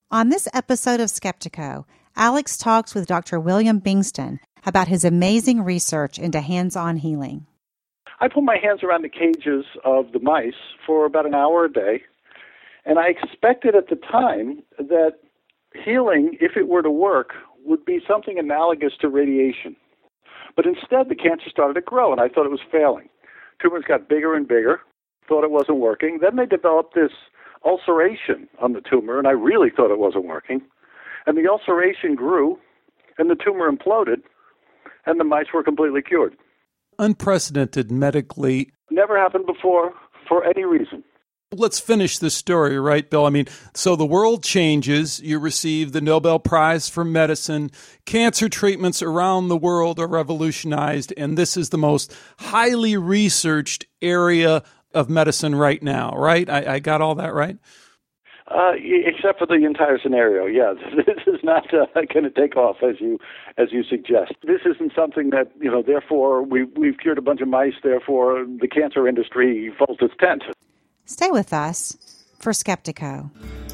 On this episode of Skeptico, Alex talks with Dr. William Bengston about his amazing research into hands-on healing. I put my hands around the cages of the mice for about an hour a day, and I expected at the time that healing, if it were to work, would be something analogous to radiation. But instead, the cancer started to grow, and I thought it was failing. Tumors got bigger and bigger, thought it wasn't working. Then they developed this ulceration on the tumor, and I really thought it wasn't working. And the ulceration grew, and the tumor imploded, and the mice were completely cured. Unprecedented medically. Never happened before for any reason. Let's finish this story, right, Bill? I mean, so the world changes. You receive the Nobel Prize for Medicine. Cancer treatments around the world are revolutionized, and this is the most highly researched area of medicine right now, right? I got all that right? Except for the entire scenario, yeah. This is not going to take off as you suggest. This isn't something that, therefore we've cured a bunch of mice, therefore the cancer industry folds its tent. Stay with us for Skeptico.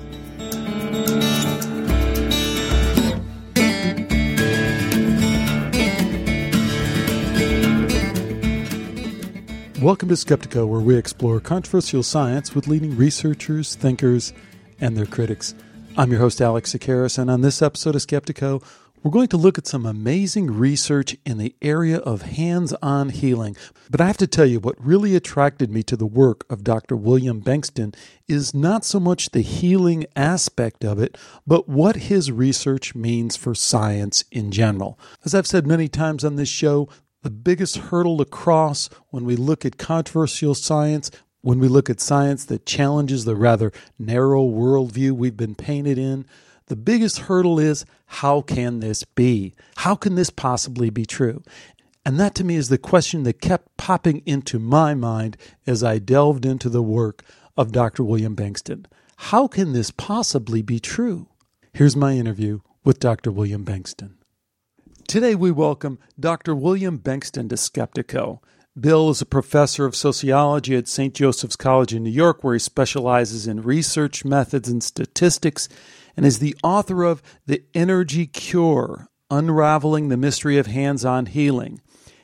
Welcome to Skeptico, where we explore controversial science with leading researchers, thinkers, and their critics. I'm your host, Alex Tsakiris, and on this episode of Skeptico, we're going to look at some amazing research in the area of hands-on healing. But I have to tell you, what really attracted me to the work of Dr. William Bengston is not so much the healing aspect of it, but what his research means for science in general. As I've said many times on this show, the biggest hurdle to cross when we look at controversial science, when we look at science that challenges the rather narrow worldview we've been painted in, the biggest hurdle is, how can this be? How can this possibly be true? And that to me is the question that kept popping into my mind as I delved into the work of Dr. William Bengston. How can this possibly be true? Here's my interview with Dr. William Bengston. Today we welcome Dr. William Bengston to Skeptico. Bill is a professor of sociology at St. Joseph's College in New York, where he specializes in research methods and statistics, and is the author of The Energy Cure, Unraveling the Mystery of Hands-on Healing.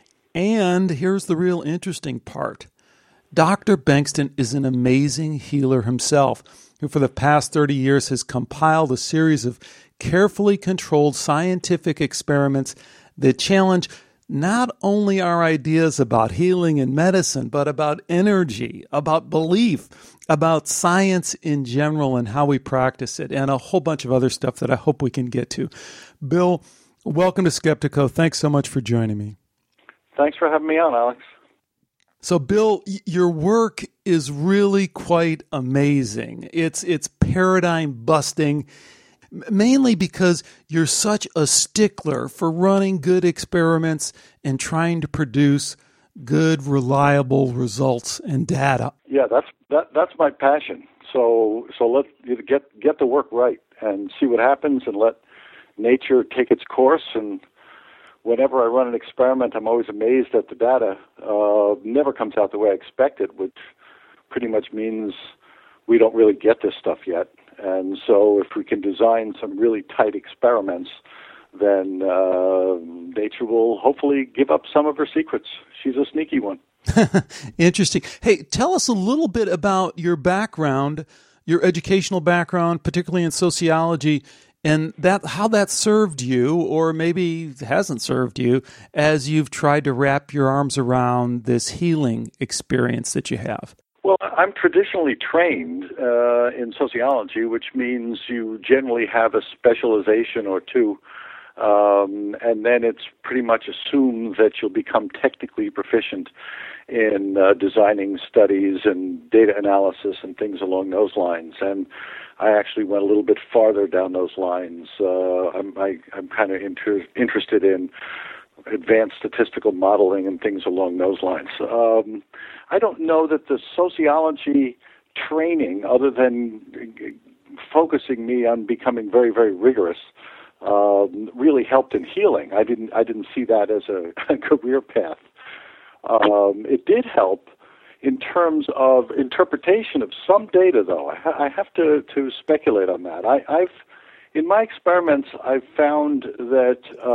And here's the real interesting part. Dr. Bengston is an amazing healer himself, who for the past 30 years has compiled a series of carefully controlled scientific experiments that challenge not only our ideas about healing and medicine, but about energy, about belief, about science in general and how we practice it, and a whole bunch of other stuff that I hope we can get to. Bill, welcome to Skeptico. Thanks so much for joining me. Thanks for having me on, Alex. So, Bill, your work is really quite amazing. It's paradigm-busting, mainly because you're such a stickler for running good experiments and trying to produce good, reliable results and data. Yeah, that's my passion. So let's get the work right and see what happens and let nature take its course. And whenever I run an experiment, I'm always amazed that the data never comes out the way I expected, which pretty much means we don't really get this stuff yet. And so if we can design some really tight experiments, then nature will hopefully give up some of her secrets. She's a sneaky one. Interesting. Hey, tell us a little bit about your background, your educational background, particularly in sociology, and how that served you, or maybe hasn't served you, as you've tried to wrap your arms around this healing experience that you have. Well, I'm traditionally trained in sociology, which means you generally have a specialization or two, and then it's pretty much assumed that you'll become technically proficient in designing studies and data analysis and things along those lines. And I actually went a little bit farther down those lines. I'm kind of interested in advanced statistical modeling and things along those lines. I don't know that the sociology training, other than focusing me on becoming very, very rigorous, really helped in healing. I didn't see that as a career path. It did help In terms of interpretation of some data, though, I have to speculate on that. In my experiments, I've found that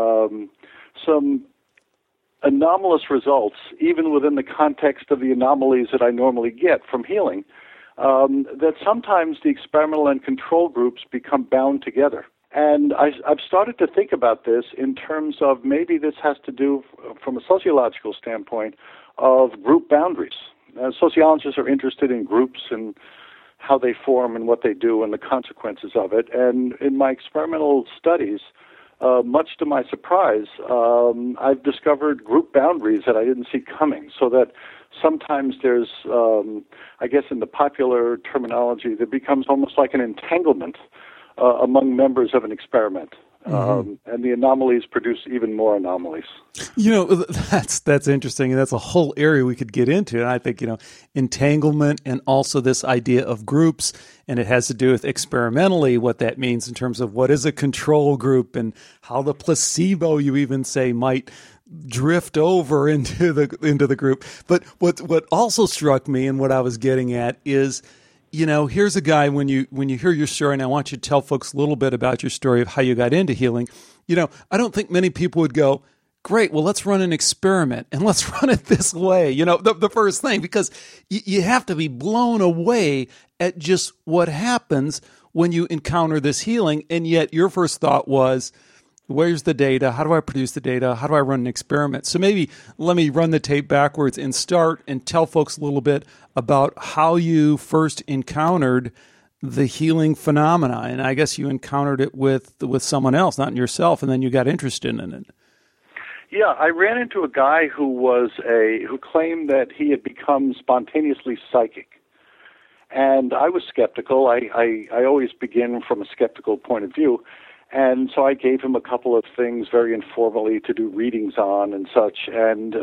some anomalous results, even within the context of the anomalies that I normally get from healing, that sometimes the experimental and control groups become bound together. And I've started to think about this in terms of maybe this has to do, from a sociological standpoint, of group boundaries. Sociologists are interested in groups and how they form and what they do and the consequences of it. And in my experimental studies, much to my surprise, I've discovered group boundaries that I didn't see coming, so that sometimes there's, I guess in the popular terminology, there becomes almost like an entanglement among members of an experiment. And the anomalies produce even more anomalies. That's interesting, and that's a whole area we could get into. And I think, entanglement and also this idea of groups, and it has to do with experimentally what that means in terms of what is a control group and how the placebo, you even say, might drift over into the group. But what also struck me and what I was getting at is, here's a guy, when you hear your story, and I want you to tell folks a little bit about your story of how you got into healing. I don't think many people would go, great, well, let's run an experiment and let's run it this way. The first thing, because you have to be blown away at just what happens when you encounter this healing. And yet your first thought was, where's the data? How do I produce the data? How do I run an experiment? So maybe let me run the tape backwards and start and tell folks a little bit about how you first encountered the healing phenomena. And I guess you encountered it with someone else, not in yourself, and then you got interested in it. Yeah, I ran into a guy who claimed that he had become spontaneously psychic. And I was skeptical. I always begin from a skeptical point of view. And so I gave him a couple of things very informally to do readings on and such, and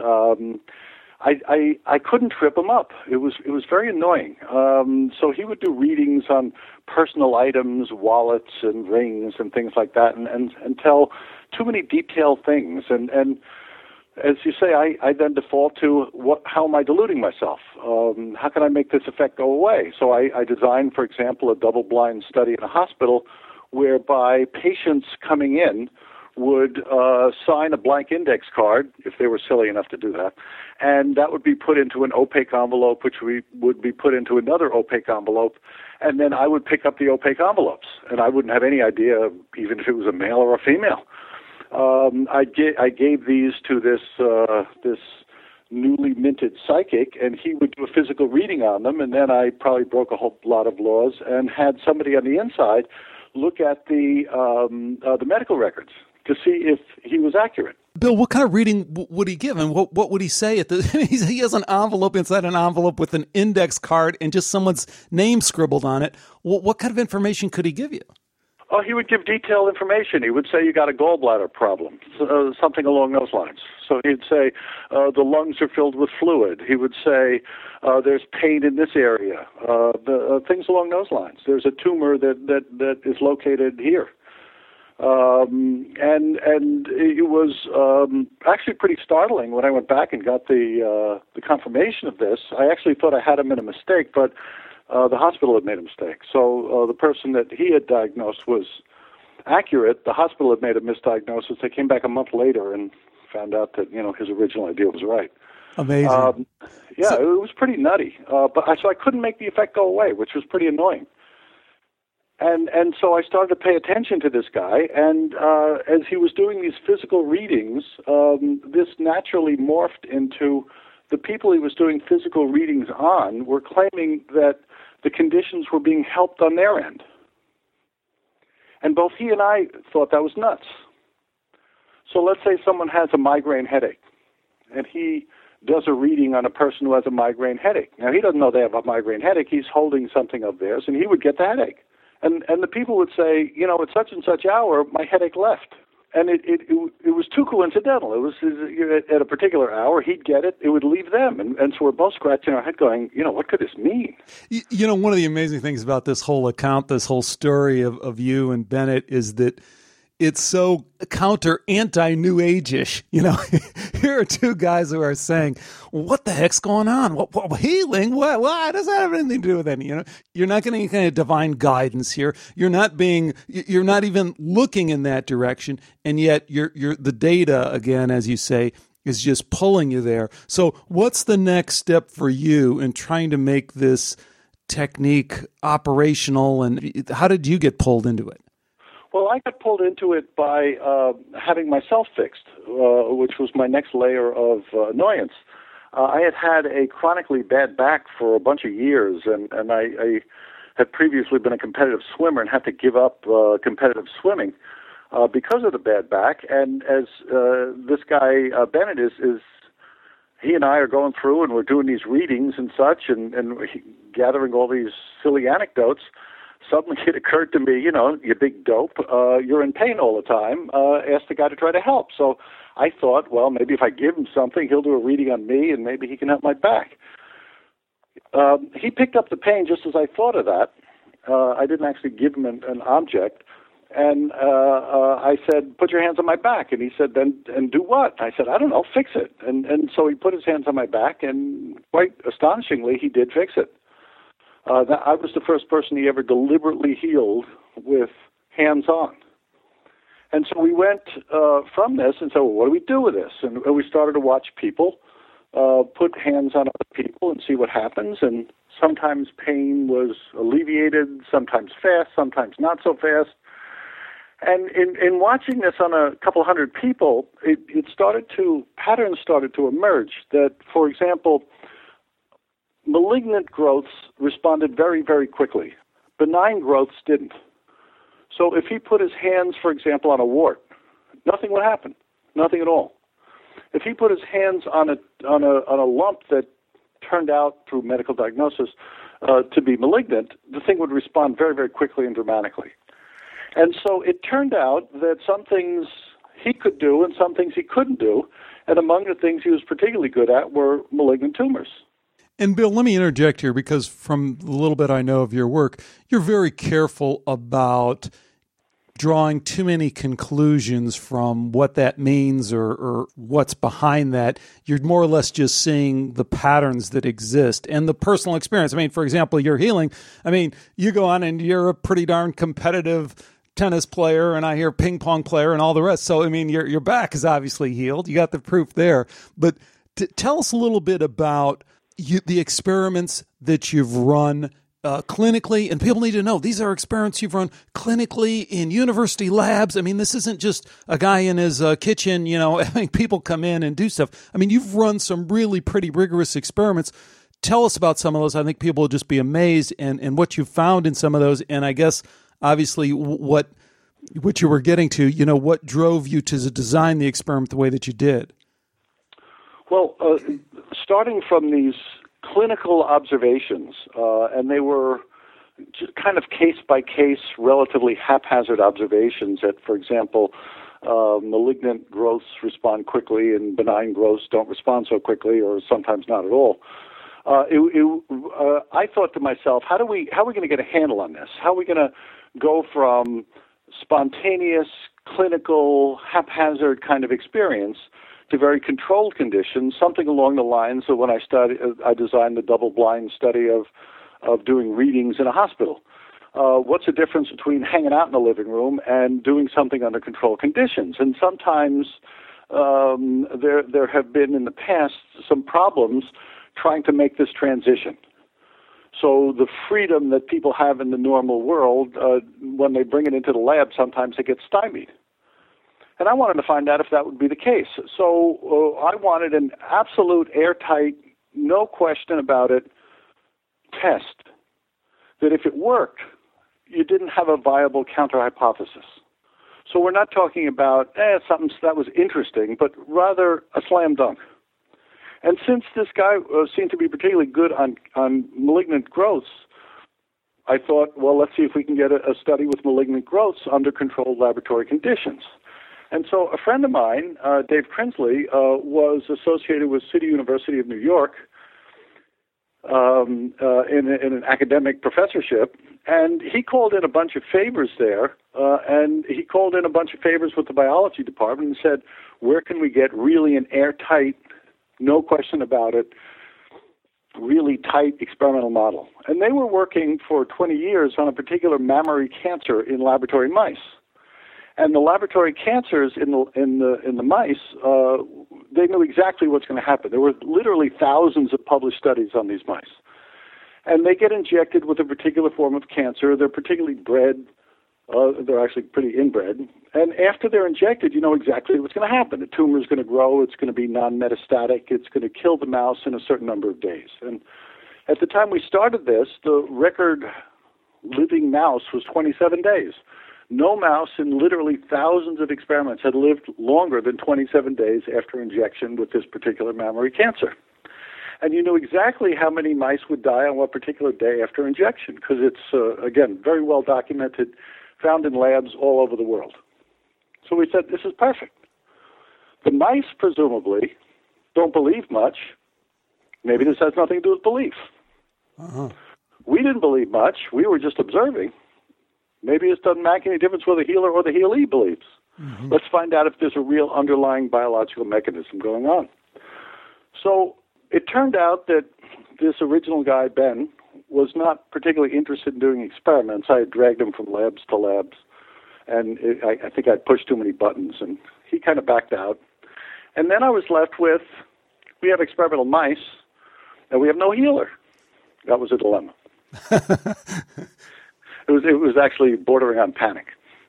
I couldn't trip him up. It was very annoying. So he would do readings on personal items, wallets and rings and things like that, and tell too many detailed things. And as you say, I then default to how am I deluding myself? How can I make this effect go away? So I designed, for example, a double-blind study in a hospital whereby patients coming in would sign a blank index card, if they were silly enough to do that, and that would be put into an opaque envelope, which would be put into another opaque envelope, and then I would pick up the opaque envelopes, and I wouldn't have any idea, even if it was a male or a female. I gave these to this newly minted psychic, and he would do a physical reading on them, and then I probably broke a whole lot of laws and had somebody on the inside look at the medical records to see if he was accurate. Bill, what kind of reading would he give, and what would he say? He has an envelope inside an envelope with an index card and just someone's name scribbled on it. What kind of information could he give you? Oh, he would give detailed information. He would say you got a gallbladder problem, something along those lines. So he'd say the lungs are filled with fluid. He would say there's pain in this area, things along those lines. There's a tumor that is located here. And it was actually pretty startling when I went back and got the confirmation of this. I actually thought I had him in a mistake, but the hospital had made a mistake. So the person that he had diagnosed was accurate. The hospital had made a misdiagnosis. They came back a month later and found out that his original idea was right. Amazing. It was pretty nutty. But I couldn't make the effect go away, which was pretty annoying. And so I started to pay attention to this guy, and as he was doing these physical readings, this naturally morphed into the people he was doing physical readings on were claiming that the conditions were being helped on their end. And both he and I thought that was nuts. So let's say someone has a migraine headache, and he does a reading on a person who has a migraine headache. Now, he doesn't know they have a migraine headache. He's holding something of theirs, and he would get the headache. And the people would say, at such and such hour, my headache left. And it was too coincidental. It was at a particular hour, he'd get it, it would leave them. And so we're both scratching our head going, what could this mean? One of the amazing things about this whole account, this whole story of you and Bennett is that it's so anti-New Age-ish. Here are two guys who are saying, what the heck's going on? What healing? What? Why does that have anything to do with anything? You're not getting any kind of divine guidance here. You're not even looking in that direction, and yet the data, again, as you say, is just pulling you there. So what's the next step for you in trying to make this technique operational, and how did you get pulled into it? Well, I got pulled into it by having myself fixed, which was my next layer of annoyance. I had a chronically bad back for a bunch of years, and I had previously been a competitive swimmer and had to give up competitive swimming because of the bad back. And as this guy, Bennett, is he and I are going through and we're doing these readings and such and gathering all these silly anecdotes, suddenly it occurred to me, you big dope, you're in pain all the time. Ask the guy to try to help. So I thought, well, maybe if I give him something, he'll do a reading on me and maybe he can help my back. He picked up the pain just as I thought of that. I didn't actually give him an object. And I said, put your hands on my back. And he said, and do what? I said, I don't know, fix it. And so he put his hands on my back, and quite astonishingly, he did fix it. I was the first person he ever deliberately healed with hands-on. And so we went from this and said, well, what do we do with this? And we started to watch people put hands on other people and see what happens. And sometimes pain was alleviated, sometimes fast, sometimes not so fast. And in watching this on a couple hundred people, patterns started to emerge that, for example, malignant growths responded very, very quickly. Benign growths didn't. So if he put his hands, for example, on a wart, nothing would happen, nothing at all. If he put his hands on a lump that turned out through medical diagnosis to be malignant, the thing would respond very, very quickly and dramatically. And so it turned out that some things he could do and some things he couldn't do, and among the things he was particularly good at were malignant tumors. And Bill, let me interject here, because from the little bit I know of your work, you're very careful about drawing too many conclusions from what that means or what's behind that. You're more or less just seeing the patterns that exist and the personal experience. I mean, for example, your healing, you go on and you're a pretty darn competitive tennis player, and I hear ping pong player and all the rest. So, your back is obviously healed. You got the proof there. But tell us a little bit about the experiments that you've run clinically, and people need to know these are experiments you've run clinically in university labs. This isn't just a guy in his kitchen, having people come in and do stuff. You've run some really pretty rigorous experiments. Tell us about some of those. I think people will just be amazed and what you found in some of those. And I guess, obviously, what you were getting to, what drove you to design the experiment the way that you did. Well, starting from these clinical observations, and they were just kind of case-by-case, relatively haphazard observations that, for example, malignant growths respond quickly and benign growths don't respond so quickly or sometimes not at all. I thought to myself, how are we going to get a handle on this? How are we going to go from spontaneous, clinical, haphazard kind of experience to very controlled conditions, something along the lines of when I designed the double-blind study of doing readings in a hospital. What's the difference between hanging out in the living room and doing something under controlled conditions? And sometimes there have been in the past some problems trying to make this transition. So the freedom that people have in the normal world, when they bring it into the lab, sometimes it gets stymied. And I wanted to find out if that would be the case. So I wanted an absolute airtight, no question about it, test that if it worked, you didn't have a viable counter-hypothesis. So we're not talking about something that was interesting, but rather a slam dunk. And since this guy seemed to be particularly good on malignant growths, I thought, well, let's see if we can get a study with malignant growths under controlled laboratory conditions. And so a friend of mine, Dave Prinsley, was associated with City University of New York, in an academic professorship, and he called in a bunch of favors there, and he called in a bunch of favors with the biology department and said, where can we get really an airtight, no question about it, really tight experimental model? And they were working for 20 years on a particular mammary cancer in laboratory mice. And the laboratory cancers in the mice, they knew exactly what's going to happen. There were literally thousands of published studies on these mice. And they get injected with a particular form of cancer. They're particularly bred. They're actually pretty inbred. And after they're injected, you know exactly what's going to happen. The tumor is going to grow. It's going to be non-metastatic. It's going to kill the mouse in a certain number of days. And at the time we started this, the record living mouse was 27 days. No mouse in literally thousands of experiments had lived longer than 27 days after injection with this particular mammary cancer. And you knew exactly how many mice would die on what particular day after injection, because it's, again, very well documented, found in labs all over the world. So we said, this is perfect. The mice, presumably, don't believe much. Maybe this has nothing to do with belief. We didn't believe much. We were just observing. Maybe it doesn't make any difference whether the healer or the healee believes. Let's find out if there's a real underlying biological mechanism going on. So it turned out that this original guy, Ben, was not particularly interested in doing experiments. I had dragged him from labs to labs, and I think I'd pushed too many buttons, and he kind of backed out. And then I was left with, we have experimental mice, and we have no healer. That was a dilemma. It was actually bordering on panic.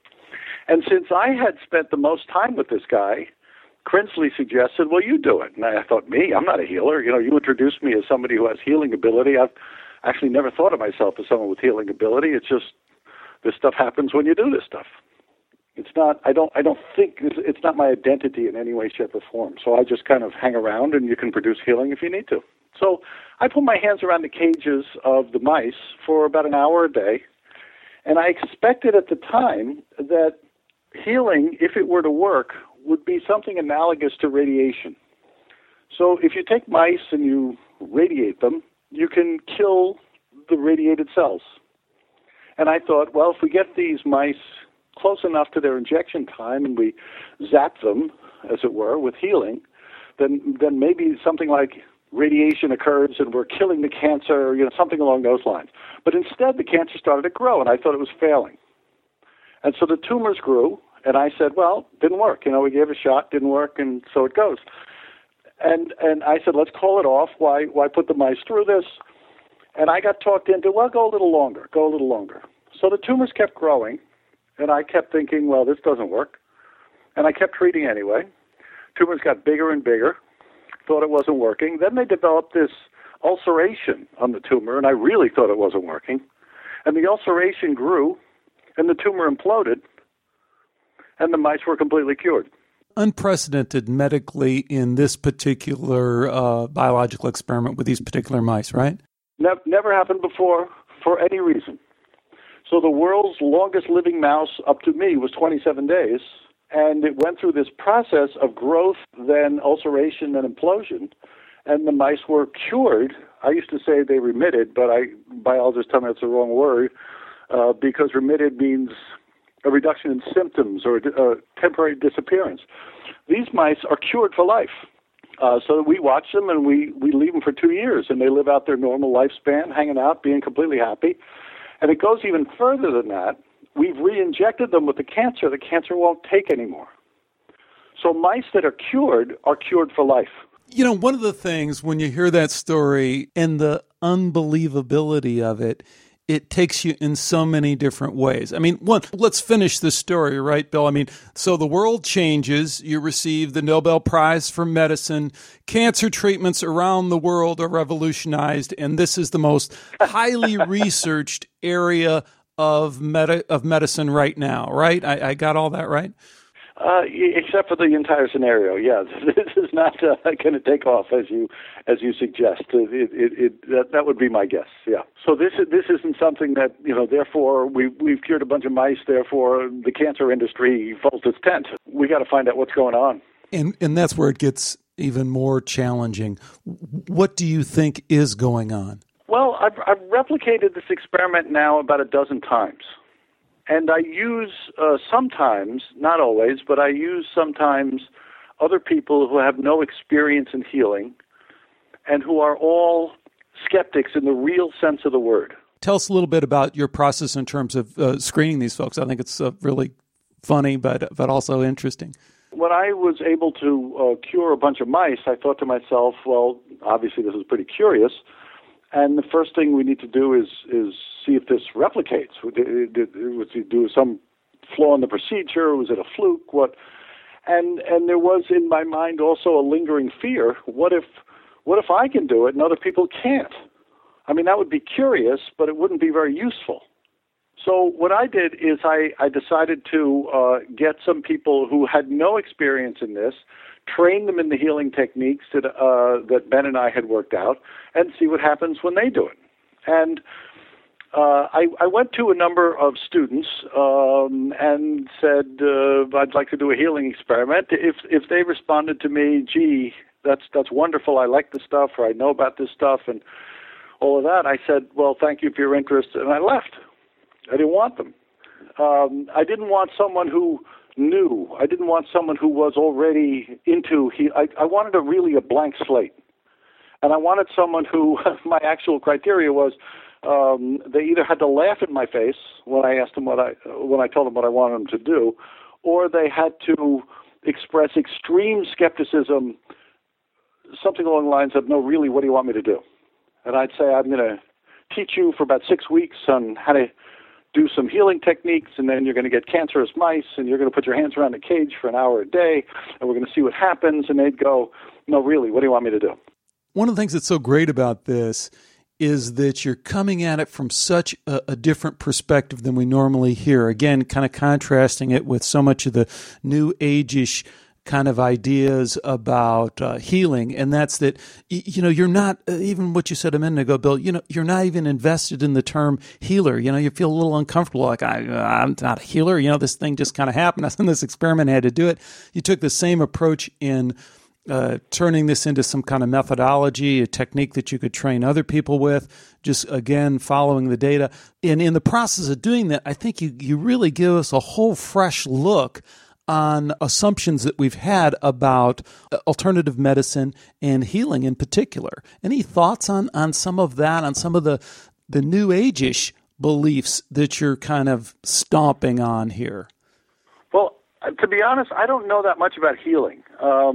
And since I had spent the most time with this guy, Crinsley suggested, well, you do it. And I thought, me? I'm not a healer. You know, you introduced me as somebody who has healing ability. I've actually never thought of myself as someone with healing ability. It's just this stuff happens when you do this stuff. It's not, I don't think, it's not my identity in any way, shape, or form. So I just kind of hang around, and you can produce healing if you need to. So I put my hands around the cages of the mice for about an hour a day. And I expected at the time that healing, if it were to work, would be something analogous to radiation. So if you take mice and you radiate them, you can kill the radiated cells. And I thought, well, if we get these mice close enough to their injection time and we zap them, as it were, with healing, then maybe something like radiation occurs and we're killing the cancer, you know, something along those lines. But instead, the cancer started to grow, and I thought it was failing. And so the tumors grew, and I said, well, didn't work. You know, we gave it a shot, didn't work, and so it goes. And I said, let's call it off. Why put the mice through this? And I got talked into, well, go a little longer. So the tumors kept growing, and I kept thinking, well, this doesn't work. And I kept treating anyway. Tumors got bigger and bigger. Thought it wasn't working. Then they developed this ulceration on the tumor, and I really thought it wasn't working. And the ulceration grew, and the tumor imploded, and the mice were completely cured. Unprecedented medically in this particular biological experiment with these particular mice, right? Never happened before for any reason. So the world's longest living mouse up to me was 27 days. And it went through this process of growth, then ulceration, then implosion. And the mice were cured. I used to say they remitted, but biologists tell me that's the wrong word, because remitted means a reduction in symptoms or a temporary disappearance. These mice are cured for life. So we watch them, and we leave them for 2 years, and they live out their normal lifespan, hanging out, being completely happy. And it goes even further than that. We've re-injected them with the cancer won't take anymore. So mice that are cured for life. You know, one of the things when you hear that story and the unbelievability of it, it takes you in so many different ways. I mean, let's finish this story, right, Bill? I mean, so the world changes. You receive the Nobel Prize for Medicine. Cancer treatments around the world are revolutionized, and this is the most highly researched area of medicine right now, right? I got all that right? Except for the entire scenario, yeah. This is not going to take off as you suggest. That would be my guess, yeah. So this isn't something that, you know, therefore we've cured a bunch of mice, therefore the cancer industry folds its tent. We got to find out what's going on. And that's where it gets even more challenging. What do you think is going on? Well, I've replicated this experiment now about a dozen times. And I use sometimes, not always, but I use sometimes other people who have no experience in healing and who are all skeptics in the real sense of the word. Tell us a little bit about your process in terms of screening these folks. I think it's really funny, but also interesting. When I was able to cure a bunch of mice, I thought to myself, well, obviously this is pretty curious, and the first thing we need to do is see if this replicates. Was it do some flaw in the procedure? Was it a fluke? What? And there was in my mind also a lingering fear. What if I can do it and other people can't? I mean, that would be curious, but it wouldn't be very useful. So what I did is I decided to get some people who had no experience in this, train them in the healing techniques that Ben and I had worked out, and see what happens when they do it. And I went to a number of students and said, I'd like to do a healing experiment. If they responded to me, gee, that's wonderful, I like this stuff, or I know about this stuff, and all of that, I said, well, thank you for your interest, and I left. I didn't want them. I didn't want someone who knew. I didn't want someone who was already into I wanted really a blank slate. And I wanted someone who, my actual criteria was, they either had to laugh in my face when I asked them when I told them what I wanted them to do, or they had to express extreme skepticism, something along the lines of, no, really, what do you want me to do? And I'd say, I'm going to teach you for about 6 weeks on how to do some healing techniques, and then you're going to get cancerous mice, and you're going to put your hands around a cage for an hour a day, and we're going to see what happens. And they'd go, no, really, what do you want me to do? One of the things that's so great about this is that you're coming at it from such a different perspective than we normally hear. Again, kind of contrasting it with so much of the new age-ish kind of ideas about healing, and that's that, you're not, even what you said a minute ago, Bill, you're not even invested in the term healer. You feel a little uncomfortable, like, I'm not a healer, this thing just kind of happened. I was in this experiment, I had to do it. You took the same approach in turning this into some kind of methodology, a technique that you could train other people with, just, again, following the data. And in the process of doing that, I think you really give us a whole fresh look on assumptions that we've had about alternative medicine and healing in particular. Any thoughts on some of that, on some of the new age-ish beliefs that you're kind of stomping on here? Well, to be honest, I don't know that much about healing.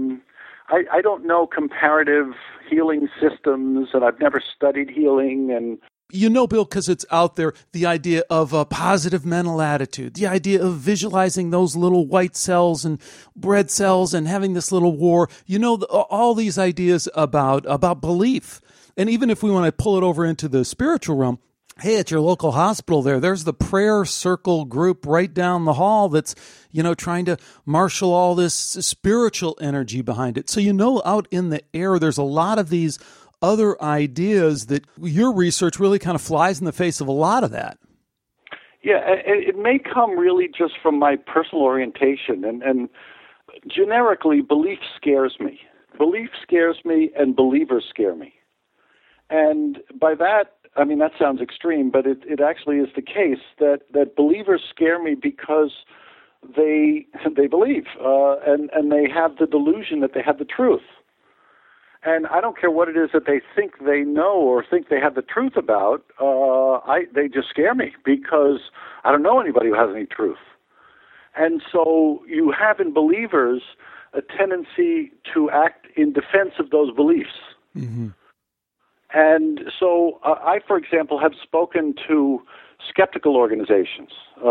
I don't know comparative healing systems, and I've never studied healing, and Bill, because it's out there, the idea of a positive mental attitude, the idea of visualizing those little white cells and red cells and having this little war, all these ideas about belief. And even if we want to pull it over into the spiritual realm, hey, at your local hospital there's the prayer circle group right down the hall that's, trying to marshal all this spiritual energy behind it. So, out in the air, there's a lot of these other ideas that your research really kind of flies in the face of a lot of that. Yeah, it may come really just from my personal orientation, and generically, belief scares me. Belief scares me, and believers scare me. And by that, I mean, that sounds extreme, but it actually is the case that believers scare me because they believe, and they have the delusion that they have the truth. And I don't care what it is that they think they know or think they have the truth about. They just scare me because I don't know anybody who has any truth. And so you have in believers a tendency to act in defense of those beliefs. Mm-hmm. And so I, for example, have spoken to skeptical organizations.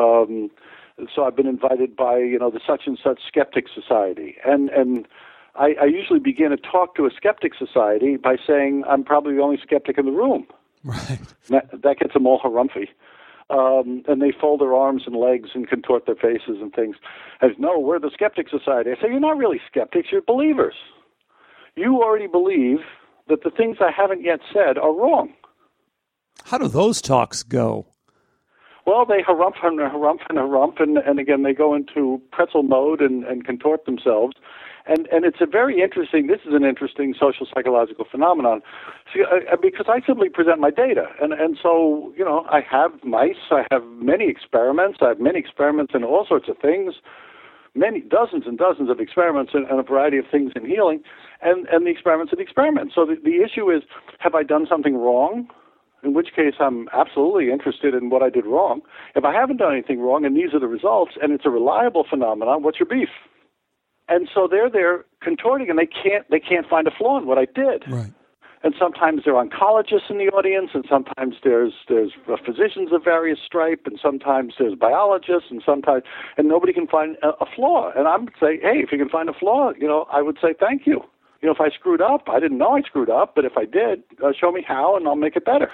So I've been invited by, the such and such skeptic society. And I usually begin a talk to a skeptic society by saying I'm probably the only skeptic in the room. Right. That gets them all harumphy. And they fold their arms and legs and contort their faces and things. As, no, we're the skeptic society. I say, you're not really skeptics, you're believers. You already believe that the things I haven't yet said are wrong. How do those talks go? Well, they harump and harump and harump, and again, they go into pretzel mode and contort themselves. And it's a very interesting, this is an interesting social psychological phenomenon. See, because I simply present my data. And so, I have mice, I have many experiments, in all sorts of things, many dozens and dozens of experiments and a variety of things in healing, and the experiments are the experiments. So the issue is, have I done something wrong? In which case I'm absolutely interested in what I did wrong. If I haven't done anything wrong and these are the results and it's a reliable phenomenon, what's your beef? And so they're there contorting and they can't find a flaw in what I did. Right. And sometimes there are oncologists in the audience, and sometimes there's physicians of various stripe, and sometimes there's biologists, and nobody can find a flaw. And I would say, hey, if you can find a flaw, I would say thank you. If I screwed up, I didn't know I screwed up, but if I did, show me how, and I'll make it better.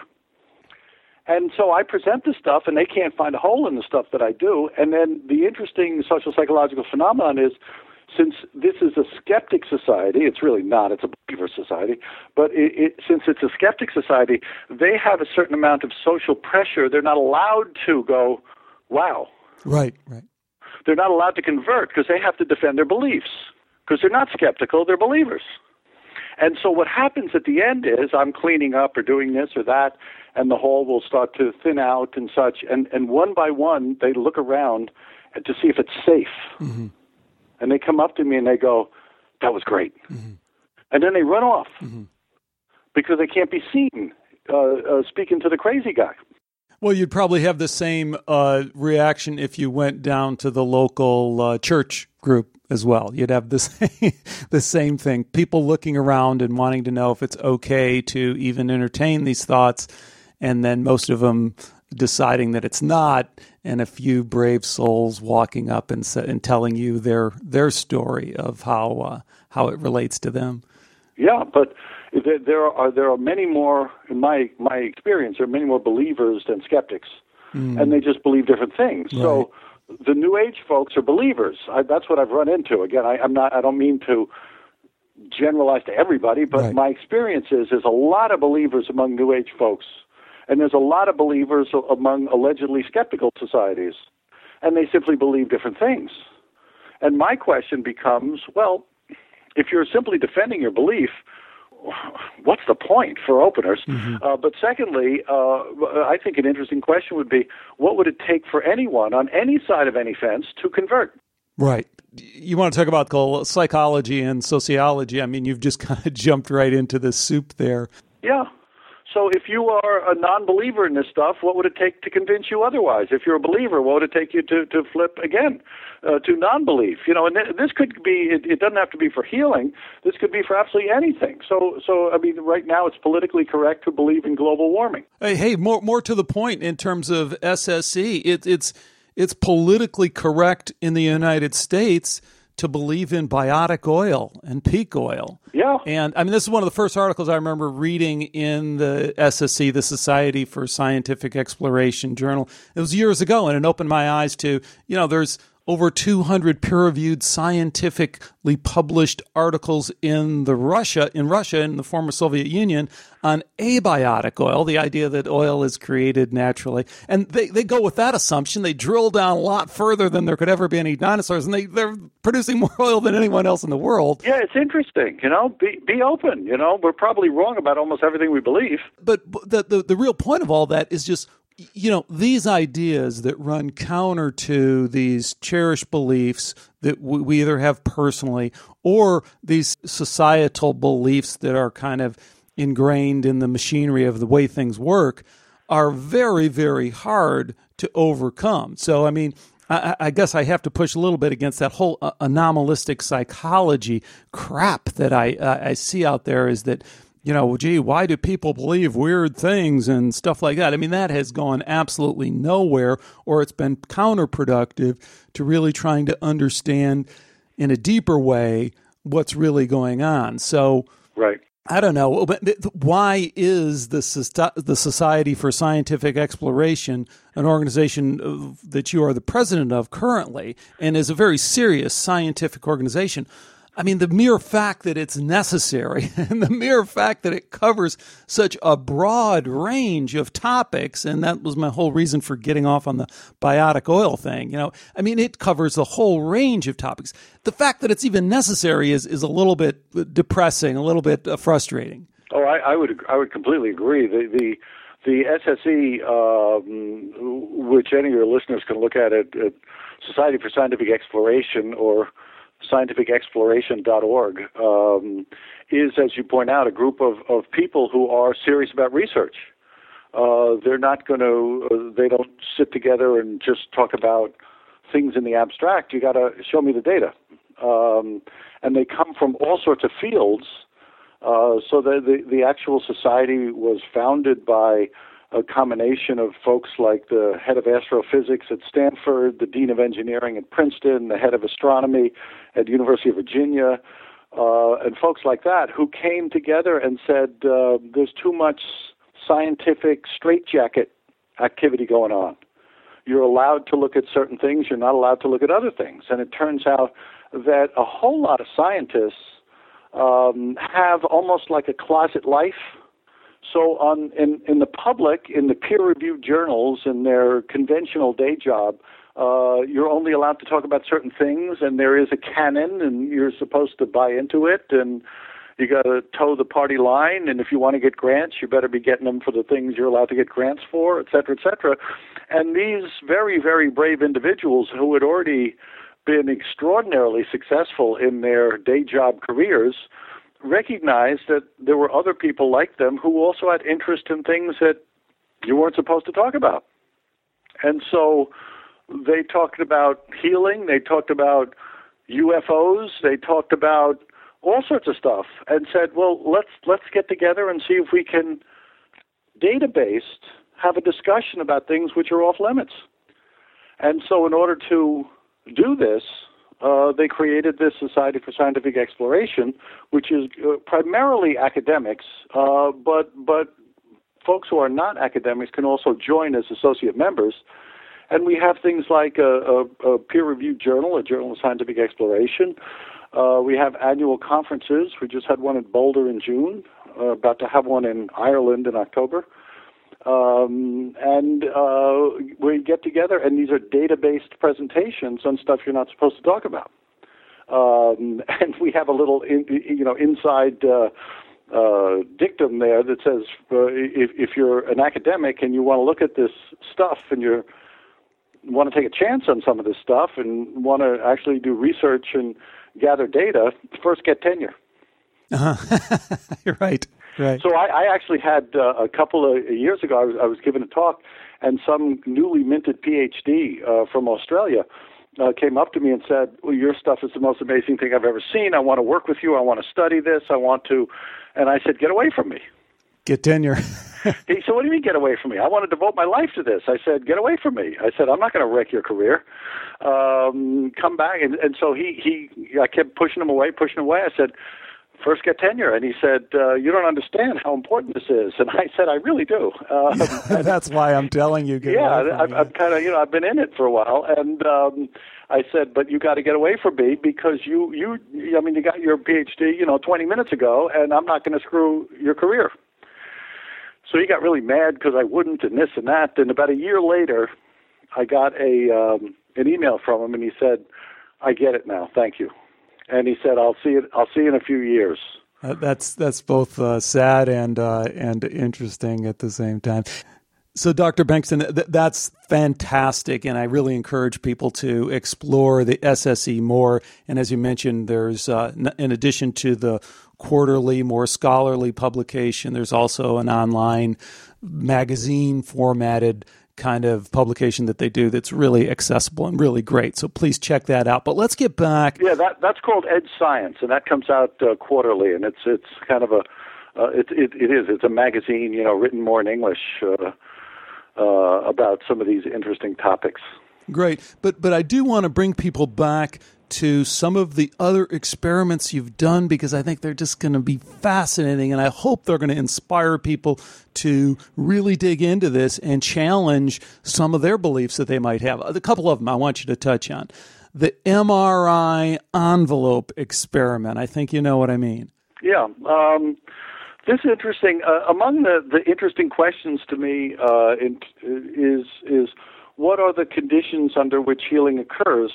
And so I present this stuff, and they can't find a hole in the stuff that I do. And then the interesting social psychological phenomenon is, since this is a skeptic society, it's really not, it's a believer society, but since it's a skeptic society, they have a certain amount of social pressure. They're not allowed to go, wow. Right. They're not allowed to convert because they have to defend their beliefs, because they're not skeptical, they're believers. And so what happens at the end is I'm cleaning up or doing this or that, and the hall will start to thin out and such, and one by one they look around to see if it's safe. Mm-hmm. And they come up to me and they go, that was great. Mm-hmm. And then they run off because they can't be seen speaking to the crazy guy. Well, you'd probably have the same reaction if you went down to the local church group as well. You'd have the same thing. People looking around and wanting to know if it's okay to even entertain these thoughts, and then most of them deciding that it's not, and a few brave souls walking up and telling you their story of how it relates to them. Yeah, but there are many more, in my experience, there are many more believers than skeptics, and they just believe different things. Right. So the New Age folks are believers. That's what I've run into. Again, I don't mean to generalize to everybody, but right. My experience is there's a lot of believers among New Age folks. And there's a lot of believers among allegedly skeptical societies, and they simply believe different things. And my question becomes, well, if you're simply defending your belief, what's the point for openers? Mm-hmm. But secondly, I think an interesting question would be, what would it take for anyone on any side of any fence to convert? Right. You want to talk about psychology and sociology. I mean, you've just kind of jumped right into the soup there. Yeah. So if you are a non-believer in this stuff, what would it take to convince you otherwise? If you're a believer, what would it take you to flip again to non-belief? And this could be, it doesn't have to be for healing. This could be for absolutely anything. So I mean, right now it's politically correct to believe in global warming. Hey, more to the point in terms of SSE, it's politically correct in the United States to believe in biotic oil and peak oil. Yeah. And I mean, this is one of the first articles I remember reading in the SSE, the Society for Scientific Exploration journal. It was years ago, and it opened my eyes to, there's over 200 peer-reviewed scientifically published articles in Russia, in the former Soviet Union, on abiotic oil, the idea that oil is created naturally. And they go with that assumption. They drill down a lot further than there could ever be any dinosaurs, and they're producing more oil than anyone else in the world. Yeah, it's interesting. Be open. We're probably wrong about almost everything we believe. But the real point of all that is just, these ideas that run counter to these cherished beliefs that we either have personally, or these societal beliefs that are kind of ingrained in the machinery of the way things work, are very, very hard to overcome. So, I mean, I guess I have to push a little bit against that whole anomalistic psychology crap that I see out there, is that, why do people believe weird things and stuff like that? I mean, that has gone absolutely nowhere, or it's been counterproductive to really trying to understand in a deeper way what's really going on. So, right. I don't know. Why is the Society for Scientific Exploration an organization that you are the president of currently, and is a very serious scientific organization? I mean, the mere fact that it's necessary and the mere fact that it covers such a broad range of topics, and that was my whole reason for getting off on the biotic oil thing. I mean, it covers the whole range of topics. The fact that it's even necessary is a little bit depressing, a little bit frustrating. Oh, I would completely agree. The SSE, which any of your listeners can look at Society for Scientific Exploration or scientificexploration.org, is, as you point out, a group of people who are serious about research. They're not going to, they don't sit together and just talk about things in the abstract. You got to show me the data. And they come from all sorts of fields. So the actual society was founded by a combination of folks like the head of astrophysics at Stanford, the dean of engineering at Princeton, the head of astronomy at University of Virginia, and folks like that who came together and said, there's too much scientific straitjacket activity going on. You're allowed to look at certain things, you're not allowed to look at other things. And it turns out that a whole lot of scientists have almost like a closet life. So in the public, in the peer-reviewed journals, in their conventional day job, you're only allowed to talk about certain things, and there is a canon, and you're supposed to buy into it, and you got to toe the party line, and if you want to get grants, you better be getting them for the things you're allowed to get grants for, et cetera, et cetera. And these very, very brave individuals who had already been extraordinarily successful in their day job careers recognized that there were other people like them who also had interest in things that you weren't supposed to talk about. And so they talked about healing, they talked about UFOs, they talked about all sorts of stuff, and said, well, let's get together and see if we can data-based have a discussion about things which are off limits. And so in order to do this, they created this Society for Scientific Exploration, which is primarily academics, but folks who are not academics can also join as associate members. And we have things like a peer-reviewed journal, a Journal of Scientific Exploration. We have annual conferences. We just had one in Boulder in June, about to have one in Ireland in October. And we get together, and these are data-based presentations on stuff you're not supposed to talk about. And we have a little, inside dictum there that says if you're an academic and you want to look at this stuff and you want to take a chance on some of this stuff and want to actually do research and gather data, first get tenure. Uh-huh. You're right. Right. So I actually had a couple of years ago, I was giving a talk, and some newly minted PhD from Australia came up to me and said, well, your stuff is the most amazing thing I've ever seen. I want to work with you. I want to study this. I want to. And I said, get away from me. Get tenure. He said, what do you mean get away from me? I want to devote my life to this. I said, get away from me. I said, I'm not going to wreck your career. Come back. And so I kept pushing him away. I said, first get tenure. And he said, you don't understand how important this is. And I said, I really do. That's why I'm telling you. I'm kind of, I've been in it for a while. And I said, but you got to get away from me because you got your PhD, 20 minutes ago, and I'm not going to screw your career. So he got really mad because I wouldn't, and this and that. And about a year later, I got an email from him, and he said, I get it now. Thank you. And he said, I'll see you in a few years. That's both sad and interesting at the same time. So, Dr. Bengtson, that's fantastic, and I really encourage people to explore the SSE more. And as you mentioned, there's, in addition to the quarterly, more scholarly publication, there's also an online magazine-formatted kind of publication that they do that's really accessible and really great. So please check that out. But let's get back. Yeah, that's called Edge Science, and that comes out quarterly, and it's kind of it's a magazine, written more in English about some of these interesting topics. Great. But I do want to bring people back to some of the other experiments you've done because I think they're just going to be fascinating, and I hope they're going to inspire people to really dig into this and challenge some of their beliefs that they might have. A couple of them I want you to touch on. the MRI envelope experiment. I think you know what I mean. Yeah. This is interesting. Among the interesting questions to me is what are the conditions under which healing occurs?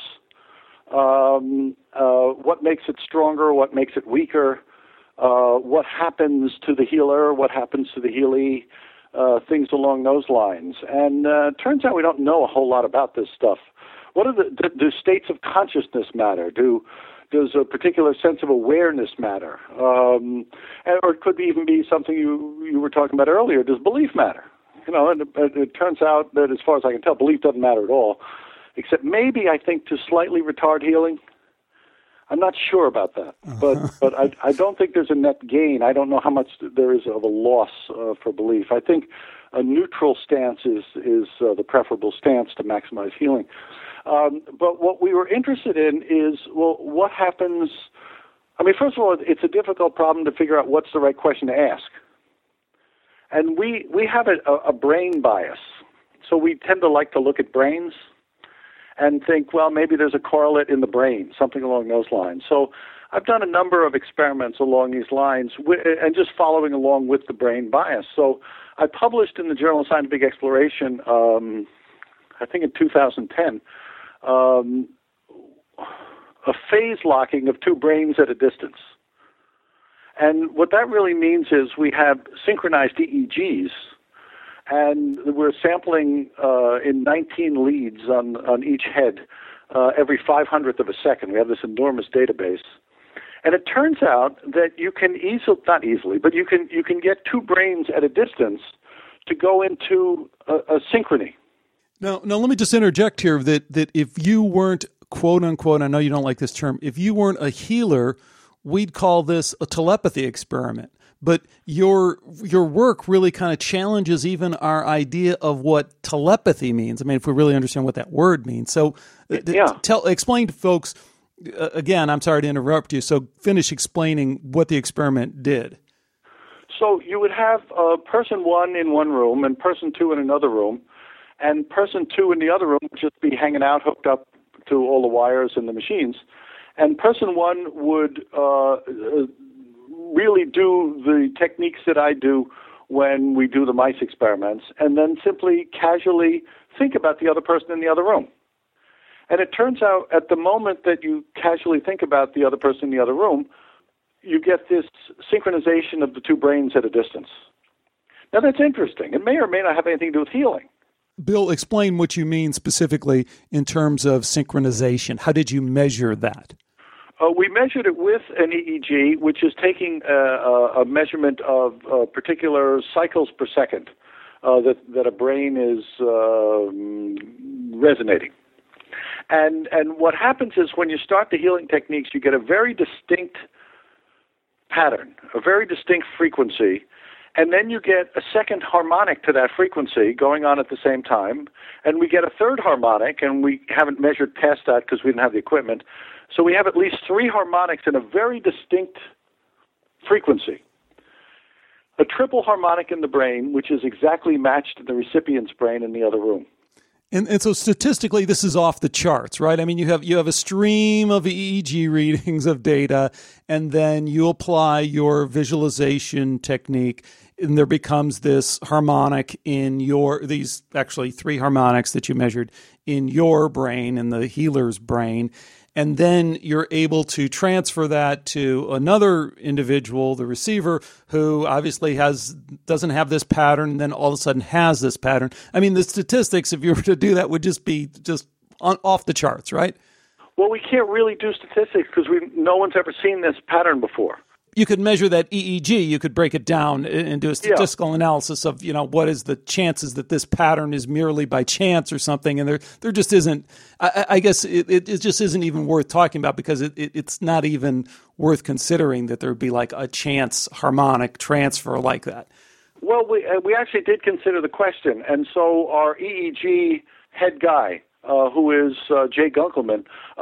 What makes it stronger? What makes it weaker? What happens to the healer? What happens to the healee? Things along those lines. And it turns out we don't know a whole lot about this stuff. What are do states of consciousness matter? Does a particular sense of awareness matter? Or it could even be something you were talking about earlier. Does belief matter? And it turns out that, as far as I can tell, belief doesn't matter at all, except maybe, I think, to slightly retard healing. I'm not sure about that, but I don't think there's a net gain. I don't know how much there is of a loss for belief. I think a neutral stance is the preferable stance to maximize healing. But what we were interested in is, well, what happens? I mean, first of all, it's a difficult problem to figure out what's the right question to ask. And we have a brain bias. So we tend to like to look at brains and think, well, maybe there's a correlate in the brain, something along those lines. So I've done a number of experiments along these lines and just following along with the brain bias. So I published in the Journal of Scientific Exploration, I think in 2010, a phase locking of two brains at a distance. And what that really means is we have synchronized EEGs, and we're sampling in 19 leads on each head every 500th of a second. We have this enormous database. And it turns out that you can not easily, but you can get two brains at a distance to go into a synchrony. Now, let me just interject here that if you weren't, quote unquote, I know you don't like this term, if you weren't a healer, we'd call this a telepathy experiment. But your work really kind of challenges even our idea of what telepathy means. I mean, if we really understand what that word means. So explain to folks, again, I'm sorry to interrupt you, so finish explaining what the experiment did. So you would have person one in one room and person two in another room, and person two in the other room would just be hanging out, hooked up to all the wires and the machines. And person one would really do the techniques that I do when we do the mice experiments, and then simply casually think about the other person in the other room. And it turns out at the moment that you casually think about the other person in the other room, you get this synchronization of the two brains at a distance. Now that's interesting. It may or may not have anything to do with healing. Bill, explain what you mean specifically in terms of synchronization. How did you measure that? We measured it with an EEG, which is taking a measurement of particular cycles per second that a brain is resonating. And what happens is when you start the healing techniques, you get a very distinct pattern, a very distinct frequency, and then you get a second harmonic to that frequency going on at the same time, and we get a third harmonic, and we haven't measured past that because we didn't have the equipment. So we have at least three harmonics in a very distinct frequency. A triple harmonic in the brain, which is exactly matched in the recipient's brain in the other room. And so statistically, this is off the charts, right? I mean, you have a stream of EEG readings of data, and then you apply your visualization technique, and there becomes this harmonic in these actually three harmonics that you measured in your brain, in the healer's brain. And then you're able to transfer that to another individual, the receiver, who obviously doesn't have this pattern, and then all of a sudden has this pattern. I mean, the statistics, if you were to do that, would just be off the charts, right? Well, we can't really do statistics because no one's ever seen this pattern before. You could measure that EEG. You could break it down and do a statistical analysis of, what is the chances that this pattern is merely by chance or something. And there just isn't. I guess it just isn't even worth talking about because it's not even worth considering that there would be like a chance harmonic transfer like that. Well, we actually did consider the question, and so our EEG head guy, who is Jay Gunkelman,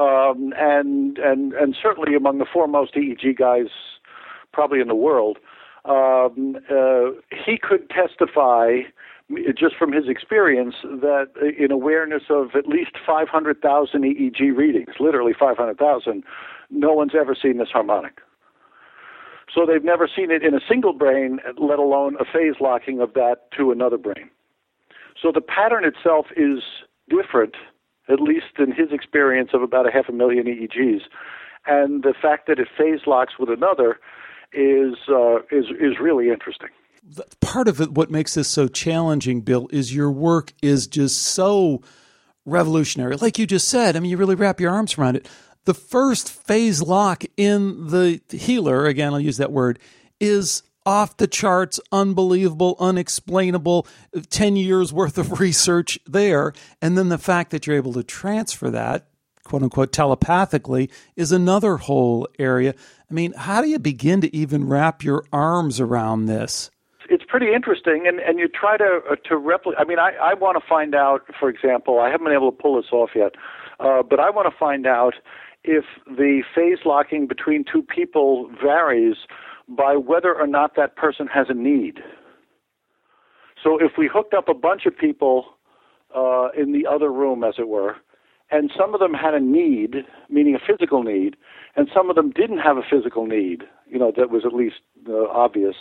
and certainly among the foremost EEG guys probably in the world, he could testify just from his experience, that in awareness of at least 500,000 EEG readings, literally 500,000, no one's ever seen this harmonic. So they've never seen it in a single brain, let alone a phase locking of that to another brain. So the pattern itself is different, at least in his experience of about 500,000 EEGs. And the fact that it phase locks with another is really interesting. Part of it, what makes this so challenging, Bill, is your work is just so revolutionary. Like you just said, I mean, you really wrap your arms around it. The first phase lock in the healer, again, I'll use that word, is off the charts, unbelievable, unexplainable, 10 years worth of research there. And then the fact that you're able to transfer that, quote unquote, telepathically is another whole area. I mean, how do you begin to even wrap your arms around this? It's pretty interesting, and you try to replicate. I mean, I want to find out, for example, I haven't been able to pull this off yet, but I want to find out if the phase locking between two people varies by whether or not that person has a need. So if we hooked up a bunch of people in the other room, as it were, and some of them had a need, meaning a physical need, and some of them didn't have a physical need, that was at least obvious,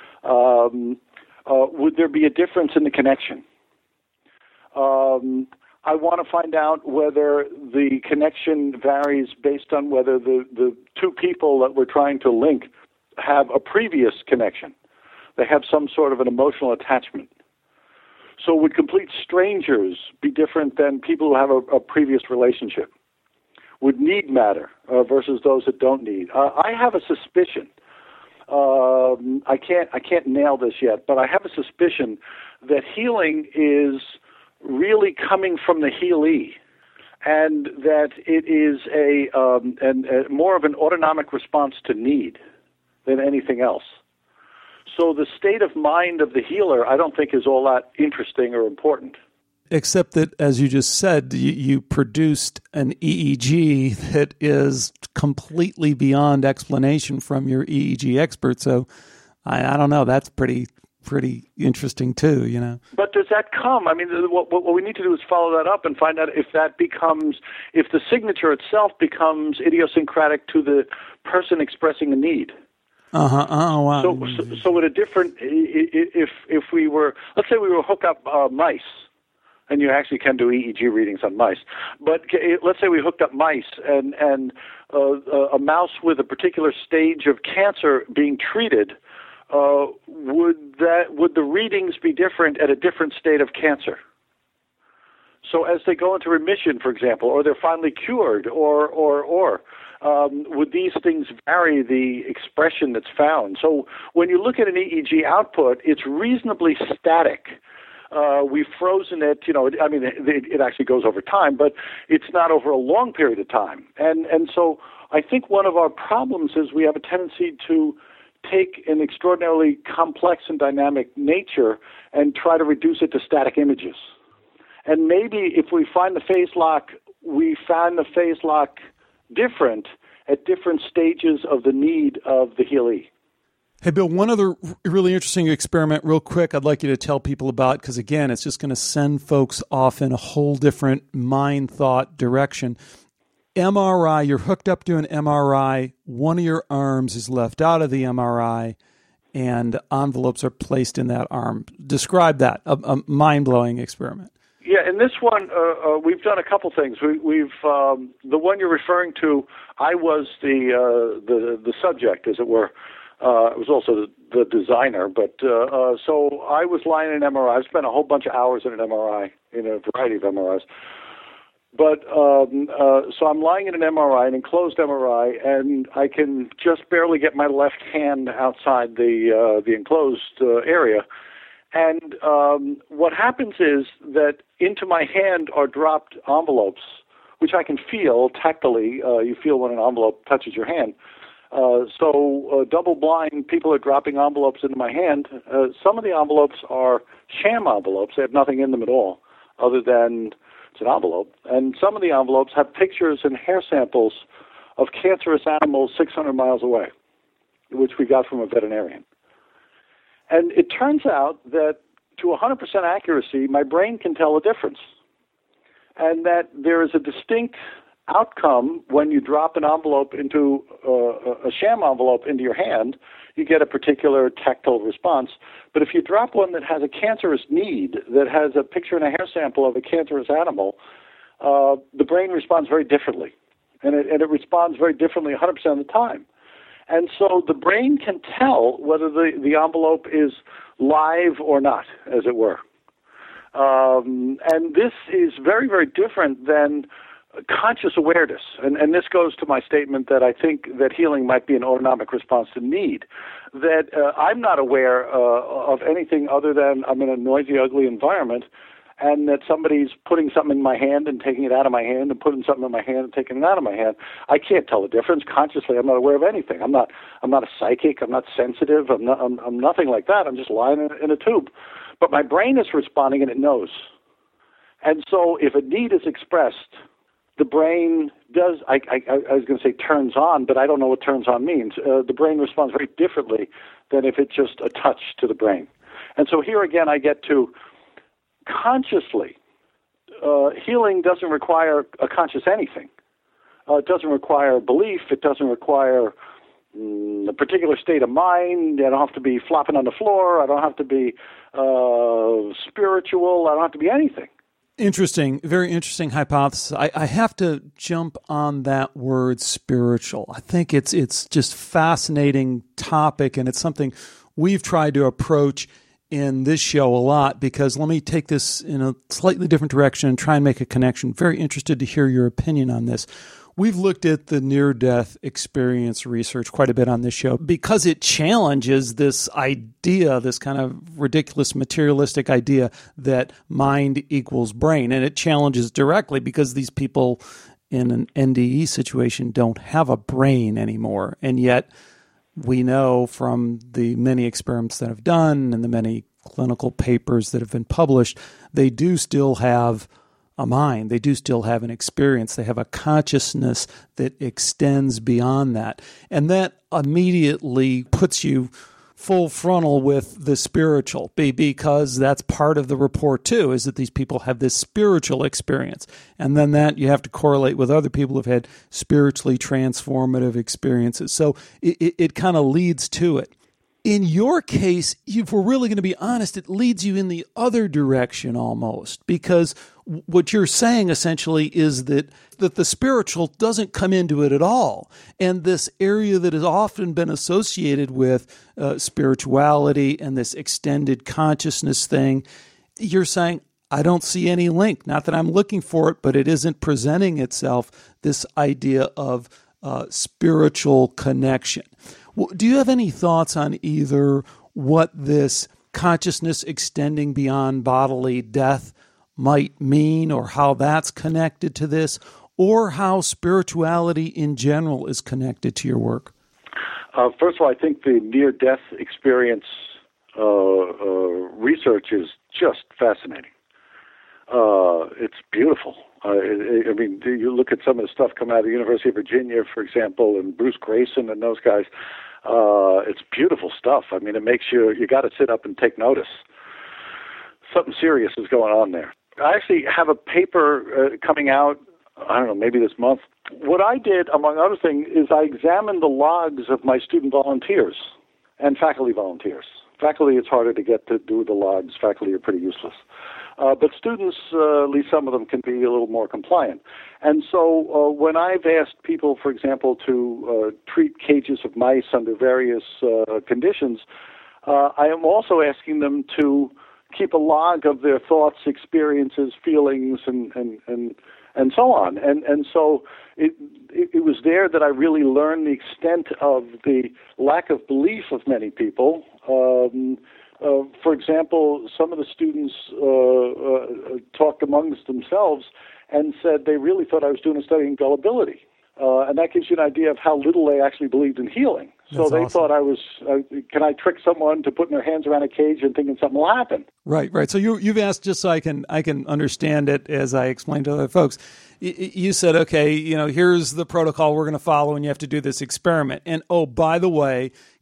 would there be a difference in the connection? I want to find out whether the connection varies based on whether the two people that we're trying to link have a previous connection. They have some sort of an emotional attachment. So would complete strangers be different than people who have a previous relationship? Would need matter versus those that don't need? I have a suspicion. I can't nail this yet, but I have a suspicion that healing is really coming from the healee, and that it is a more of an autonomic response to need than anything else. So the state of mind of the healer, I don't think, is all that interesting or important. Except that, as you just said, you produced an EEG that is completely beyond explanation from your EEG expert. So I don't know. That's pretty interesting too, But does that come? I mean, what we need to do is follow that up and find out if the signature itself becomes idiosyncratic to the person expressing a need. Oh, wow. So at a different, if we were, let's say we were hook up mice, and you actually can do EEG readings on mice, but let's say we hooked up mice and a mouse with a particular stage of cancer being treated, would the readings be different at a different state of cancer? So as they go into remission, for example, or they're finally cured, or would these things vary the expression that's found? So when you look at an EEG output, it's reasonably static. We've frozen it, it actually goes over time, but it's not over a long period of time. And so I think one of our problems is we have a tendency to take an extraordinarily complex and dynamic nature and try to reduce it to static images. And maybe if we find the phase lock, we find the phase lock different at different stages of the need of the healee. Hey, Bill, one other really interesting experiment real quick I'd like you to tell people about, because, again, it's just going to send folks off in a whole different mind thought direction. MRI, you're hooked up to an MRI, one of your arms is left out of the MRI, and envelopes are placed in that arm. Describe that, a mind-blowing experiment. Yeah, in this one, we've done a couple things. We've the one you're referring to, I was the subject, as it were. I was also the designer, but so I was lying in an MRI. I've spent a whole bunch of hours in an MRI, in a variety of MRIs. But so I'm lying in an MRI, an enclosed MRI, and I can just barely get my left hand outside the enclosed area. And what happens is that into my hand are dropped envelopes, which I can feel tactily. You feel when an envelope touches your hand. So double-blind people are dropping envelopes into my hand. Some of the envelopes are sham envelopes. They have nothing in them at all other than it's an envelope. And some of the envelopes have pictures and hair samples of cancerous animals 600 miles away, which we got from a veterinarian. And it turns out that to 100% accuracy, my brain can tell a difference. And that there is a distinct outcome when you drop an envelope into a sham envelope into your hand. You get a particular tactile response. But if you drop one that has a cancerous need, that has a picture and a hair sample of a cancerous animal, the brain responds very differently. And it responds very differently 100% of the time. And so the brain can tell whether the envelope is live or not, as it were. And this is very, very different than conscious awareness. And this goes to my statement that I think that healing might be an autonomic response to need. That I'm not aware of anything other than I'm in a noisy, ugly environment, and that somebody's putting something in my hand and taking it out of my hand and putting something in my hand and taking it out of my hand. I can't tell the difference. Consciously, I'm not aware of anything. I'm not a psychic. I'm not sensitive. I'm nothing like that. I'm just lying in a tube. But my brain is responding, and it knows. And so if a need is expressed, the brain does, I was going to say turns on, but I don't know what turns on means. The brain responds very differently than if it's just a touch to the brain. And so here again I get to consciously. Healing doesn't require a conscious anything. It doesn't require belief. It doesn't require a particular state of mind. I don't have to be flopping on the floor. I don't have to be spiritual. I don't have to be anything. Interesting, very interesting hypothesis. I have to jump on that word spiritual. I think it's just fascinating topic, and it's something we've tried to approach in this show a lot, because let me take this in a slightly different direction and try and make a connection. Very interested to hear your opinion on this. We've looked at the near-death experience research quite a bit on this show because it challenges this idea, this kind of ridiculous materialistic idea that mind equals brain. And it challenges directly because these people in an NDE situation don't have a brain anymore. And yet we know from the many experiments that have done and the many clinical papers that have been published, they do still have a mind. They do still have an experience. They have a consciousness that extends beyond that. And that immediately puts you full frontal with the spiritual, because that's part of the report too, is that these people have this spiritual experience. And then that you have to correlate with other people who've had spiritually transformative experiences. So it kind of leads to it. In your case, if we're really going to be honest, it leads you in the other direction almost, because what you're saying essentially is that the spiritual doesn't come into it at all. And this area that has often been associated with spirituality and this extended consciousness thing, you're saying, I don't see any link. Not that I'm looking for it, but it isn't presenting itself, this idea of spiritual connection. Do you have any thoughts on either what this consciousness extending beyond bodily death might mean, or how that's connected to this, or how spirituality in general is connected to your work? First of all, I think the near-death experience research is just fascinating. It's beautiful. I mean, you look at some of the stuff coming out of the University of Virginia, for example, and Bruce Grayson and those guys. It's beautiful stuff. I mean, it makes you got to sit up and take notice. Something serious is going on there. I actually have a paper coming out, I don't know, maybe this month. What I did, among other things, is I examined the logs of my student volunteers and faculty volunteers. Faculty, it's harder to get to do the logs. Faculty are pretty useless. But students, at least some of them, can be a little more compliant. And so when I've asked people, for example, to treat cages of mice under various conditions, I am also asking them to keep a log of their thoughts, experiences, feelings, and so on. And so it was there that I really learned the extent of the lack of belief of many people. For example, some of the students talked amongst themselves and said they really thought I was doing a study in gullibility. And that gives you an idea of how little they actually believed in healing. So they thought I was, can I trick someone to putting their hands around a cage and thinking something will happen? Right. So you've asked, just so I can understand it as I explained to other folks, you said, okay, here's the protocol we're going to follow and you have to do this experiment. And, oh, by the way,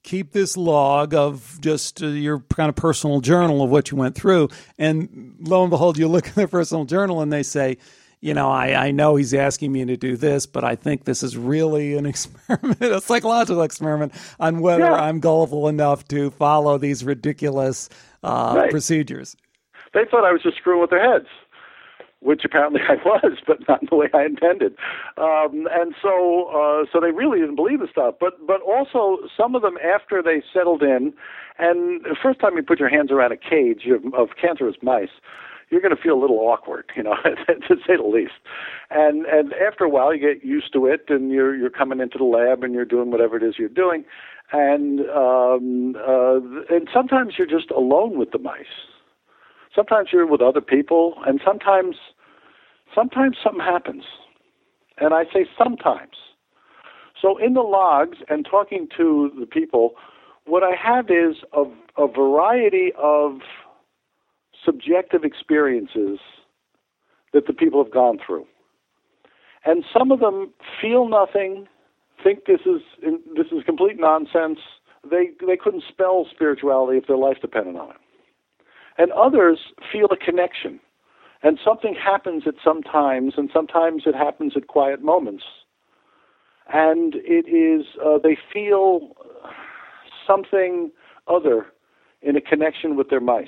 keep this log of just your kind of personal journal of what you went through. And lo and behold, you look at their personal journal and they say, I know he's asking me to do this, but I think this is really an experiment, a psychological experiment on whether I'm gullible enough to follow these ridiculous procedures. They thought I was just screwing with their heads, which apparently I was, but not in the way I intended. And so they really didn't believe the stuff. But also some of them, after they settled in, and the first time you put your hands around a cage of cancerous mice, you're going to feel a little awkward, to say the least. And after a while, you get used to it, and you're coming into the lab, and you're doing whatever it is you're doing. And sometimes you're just alone with the mice. Sometimes you're with other people, and sometimes something happens. And I say sometimes. So in the logs and talking to the people, what I have is a variety of subjective experiences that the people have gone through. And some of them feel nothing, think this is complete nonsense. They couldn't spell spirituality if their life depended on it. And others feel a connection. And something happens at some times, and sometimes it happens at quiet moments. And it is, they feel something other in a connection with their mice.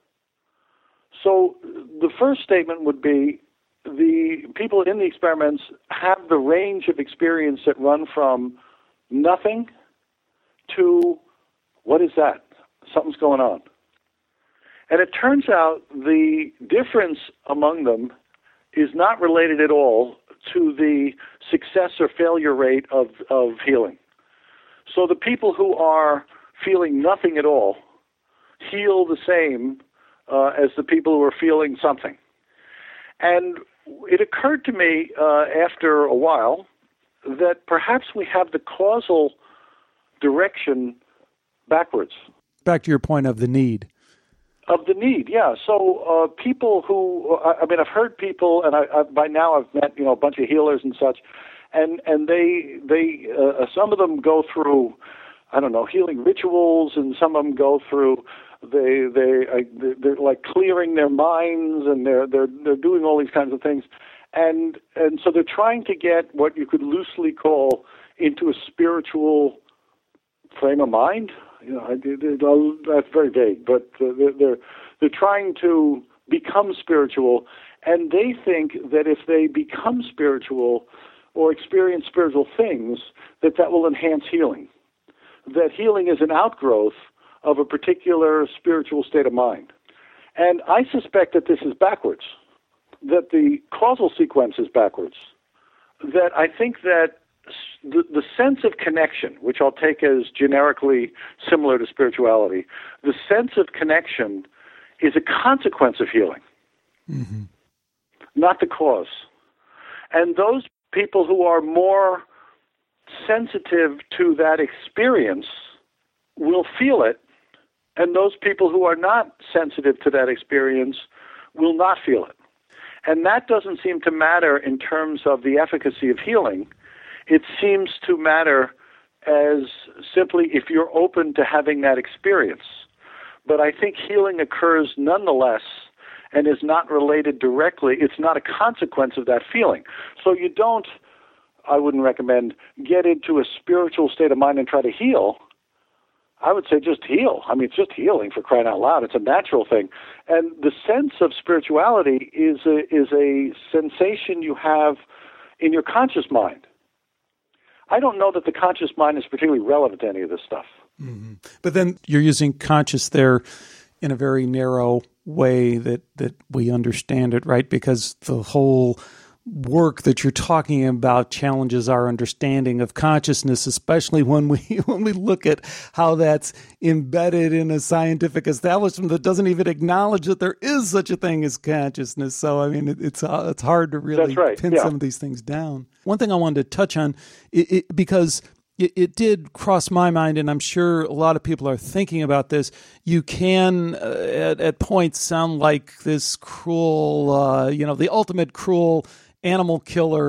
So the first statement would be the people in the experiments have the range of experience that run from nothing to, what is that? Something's going on. And it turns out the difference among them is not related at all to the success or failure rate of healing. So the people who are feeling nothing at all heal the same as the people who are feeling something. And it occurred to me after a while that perhaps we have the causal direction backwards. Back to your point of the need. Of the need, yeah. So people who, I've heard people, and by now I've met, a bunch of healers and such, and they some of them go through, healing rituals, and some of them go through, they're like clearing their minds, and they're doing all these kinds of things, and so they're trying to get what you could loosely call into a spiritual frame of mind. That's very vague, but they're trying to become spiritual, and they think that if they become spiritual or experience spiritual things, that will enhance healing. That healing is an outgrowth of a particular spiritual state of mind. And I suspect that this is backwards, that the causal sequence is backwards, that I think that the sense of connection, which I'll take as generically similar to spirituality, the sense of connection is a consequence of healing, not the cause. And those people who are more sensitive to that experience will feel it, and those people who are not sensitive to that experience will not feel it. And that doesn't seem to matter in terms of the efficacy of healing. It seems to matter as simply if you're open to having that experience. But I think healing occurs nonetheless and is not related directly. It's not a consequence of that feeling. So you don't, I wouldn't recommend, get into a spiritual state of mind and try to heal. I would say just heal. It's just healing, for crying out loud. It's a natural thing. And the sense of spirituality is a sensation you have in your conscious mind. I don't know that the conscious mind is particularly relevant to any of this stuff. Mm-hmm. But then you're using conscious there in a very narrow way that we understand it, right? Because the whole work that you're talking about challenges our understanding of consciousness, especially when we look at how that's embedded in a scientific establishment that doesn't even acknowledge that there is such a thing as consciousness. So, it's hard to really pin some of these things down. One thing I wanted to touch on, because it did cross my mind, and I'm sure a lot of people are thinking about this. You can, at points, sound like this cruel, the ultimate cruel animal killer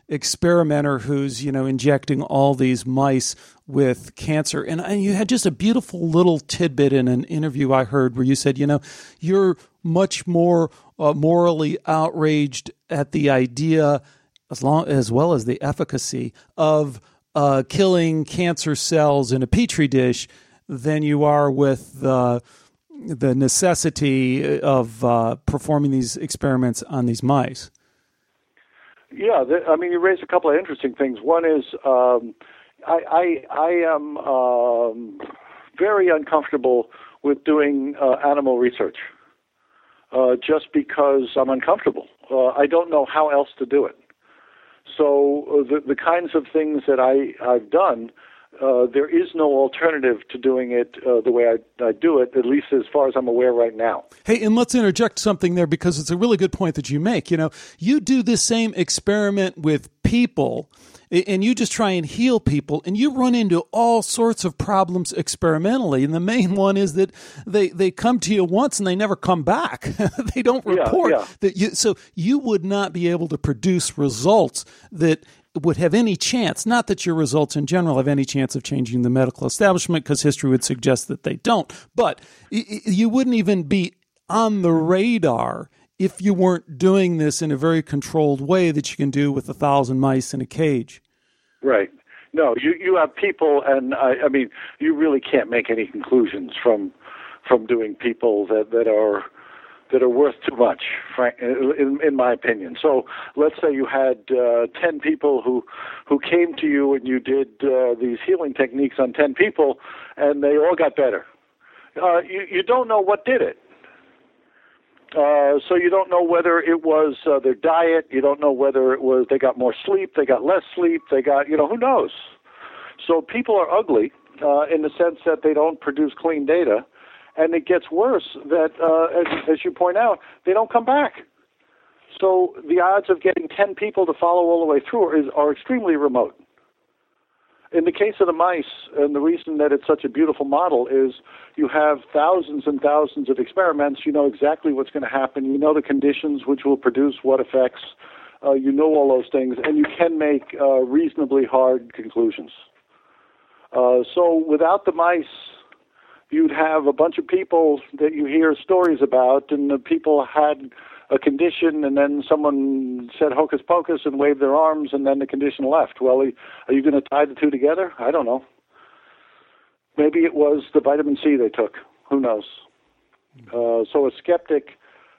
experimenter who's, injecting all these mice with cancer. And you had just a beautiful little tidbit in an interview I heard where you said, you're much more morally outraged at the idea as well as the efficacy of killing cancer cells in a petri dish than you are with the necessity of performing these experiments on these mice. Yeah, you raised a couple of interesting things. One is I am very uncomfortable with doing animal research just because I'm uncomfortable. I don't know how else to do it. So the kinds of things that I've done, there is no alternative to doing it the way I do it, at least as far as I'm aware right now. Hey, and let's interject something there because it's a really good point that you make. You do this same experiment with people, and you just try and heal people, and you run into all sorts of problems experimentally. And the main one is that they come to you once and they never come back. They don't report that so you would not be able to produce results that would have any chance, not that your results in general have any chance of changing the medical establishment, because history would suggest that they don't, but you wouldn't even be on the radar if you weren't doing this in a very controlled way that you can do with 1,000 mice in a cage. Right. No, you have people, and I mean, you really can't make any conclusions from doing people that are worth too much, in my opinion. So let's say you had 10 people who came to you and you did these healing techniques on 10 people, and they all got better. You don't know what did it. So you don't know whether it was their diet. You don't know whether it was they got more sleep, they got less sleep, they got, who knows? So people are ugly in the sense that they don't produce clean data. And it gets worse that, as you point out, they don't come back. So the odds of getting 10 people to follow all the way through are extremely remote. In the case of the mice, and the reason that it's such a beautiful model is you have thousands and thousands of experiments. You know exactly what's going to happen. You know the conditions which will produce what effects. You know all those things, and you can make reasonably hard conclusions. So without the mice, you'd have a bunch of people that you hear stories about, and the people had a condition, and then someone said hocus pocus and waved their arms, and then the condition left. Well, are you going to tie the two together? I don't know. Maybe it was the vitamin C they took. Who knows? So a skeptic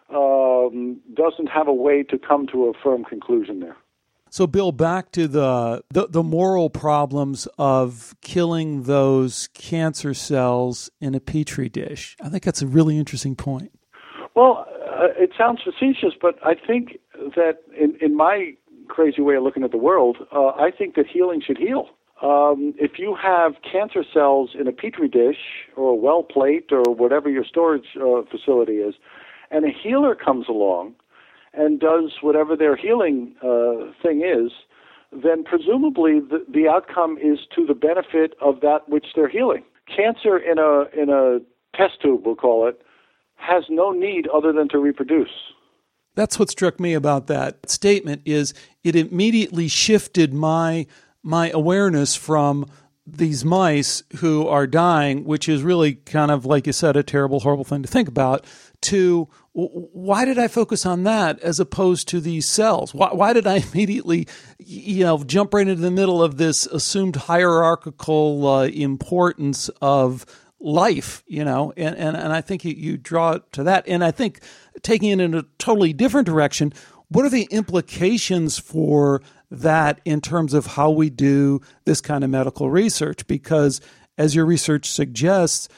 doesn't have a way to come to a firm conclusion there. So, Bill, back to the moral problems of killing those cancer cells in a petri dish. I think that's a really interesting point. Well, it sounds facetious, but I think that in my crazy way of looking at the world, I think that healing should heal. If you have cancer cells in a petri dish or a well plate or whatever your storage facility is, and a healer comes along and does whatever their healing thing is, then presumably the outcome is to the benefit of that which they're healing. Cancer in a test tube, we'll call it, has no need other than to reproduce. That's what struck me about that statement is it immediately shifted my awareness from these mice who are dying, which is really kind of, like you said, a terrible, horrible thing to think about, to why did I focus on that as opposed to these cells? Why did I immediately, jump right into the middle of this assumed hierarchical importance of life, and I think you draw it to that. And I think taking it in a totally different direction, what are the implications for that in terms of how we do this kind of medical research? Because as your research suggests,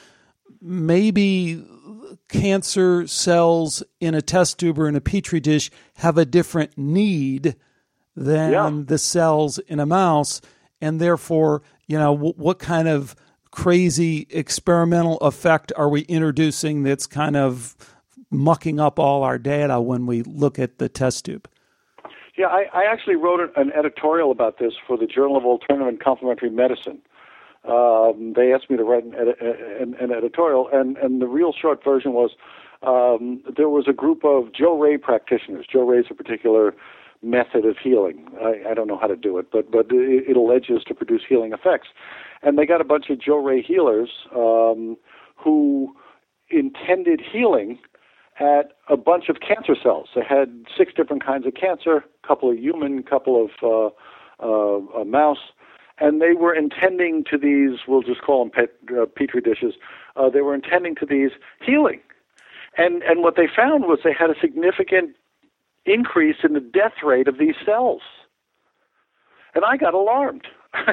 maybe cancer cells in a test tube or in a petri dish have a different need than the cells in a mouse. And therefore, what kind of crazy experimental effect are we introducing that's kind of mucking up all our data when we look at the test tube? Yeah, I actually wrote an editorial about this for the Journal of Alternative and Complementary Medicine. They asked me to write an editorial, and the real short version was there was a group of Joe Ray practitioners. Joe Ray is a particular method of healing. I don't know how to do it, but it alleges to produce healing effects. And they got a bunch of Joe Ray healers who intended healing at a bunch of cancer cells. They had 6 different kinds of cancer, a couple of human, a couple of mouse, and they were intending to these, we'll just call them petri dishes, they were intending to these healing. And what they found was they had a significant increase in the death rate of these cells. And I got alarmed.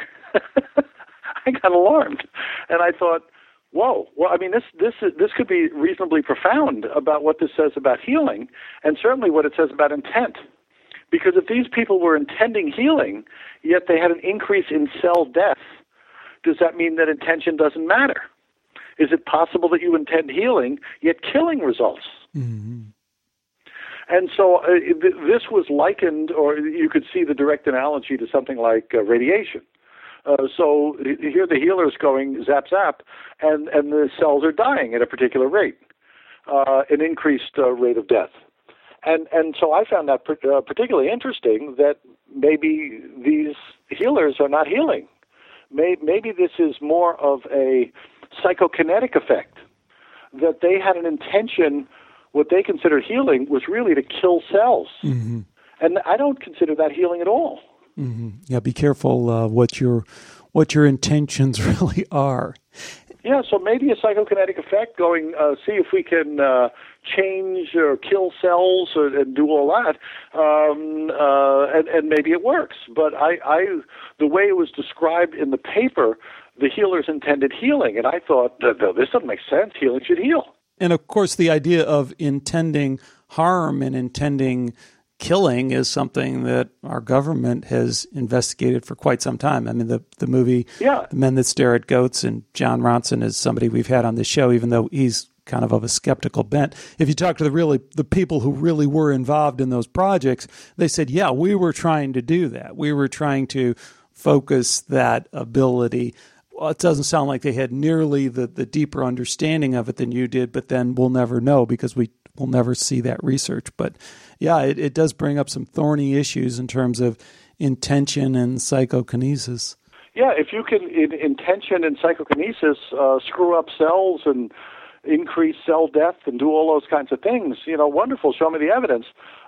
And I thought, whoa, well, I mean, this could be reasonably profound about what this says about healing, and certainly what it says about intent. Because if these people were intending healing, yet they had an increase in cell death, does that mean that intention doesn't matter? Is it possible that you intend healing, yet killing results? Mm-hmm. And so this was likened, or you could see the direct analogy to something like radiation. So here the healer's going zap, zap, and the cells are dying at a particular rate, an increased rate of death. And so I found that particularly interesting, that maybe these healers are not healing. Maybe this is more of a psychokinetic effect, that they had an intention, what they considered healing was really to kill cells. Mm-hmm. And I don't consider that healing at all. Mm-hmm. Yeah, be careful what your intentions really are. Yeah, so maybe a psychokinetic effect, going, see if we can change or kill cells and do all that, and maybe it works. But the way it was described in the paper, the healers intended healing, and I thought, this doesn't make sense. Healing should heal. And of course, the idea of intending harm and intending killing is something that our government has investigated for quite some time. I mean, the movie The Men That Stare at Goats, and John Ronson is somebody we've had on this show, even though he's kind of a skeptical bent. If you talk to the people who really were involved in those projects, they said, yeah, we were trying to do that. We were trying to focus that ability. Well, it doesn't sound like they had nearly the deeper understanding of it than you did, but then we'll never know because we'll never see that research. But yeah, it does bring up some thorny issues in terms of intention and psychokinesis. Yeah, if you can, in intention and psychokinesis, screw up cells and increase cell death and do all those kinds of things, wonderful, show me the evidence.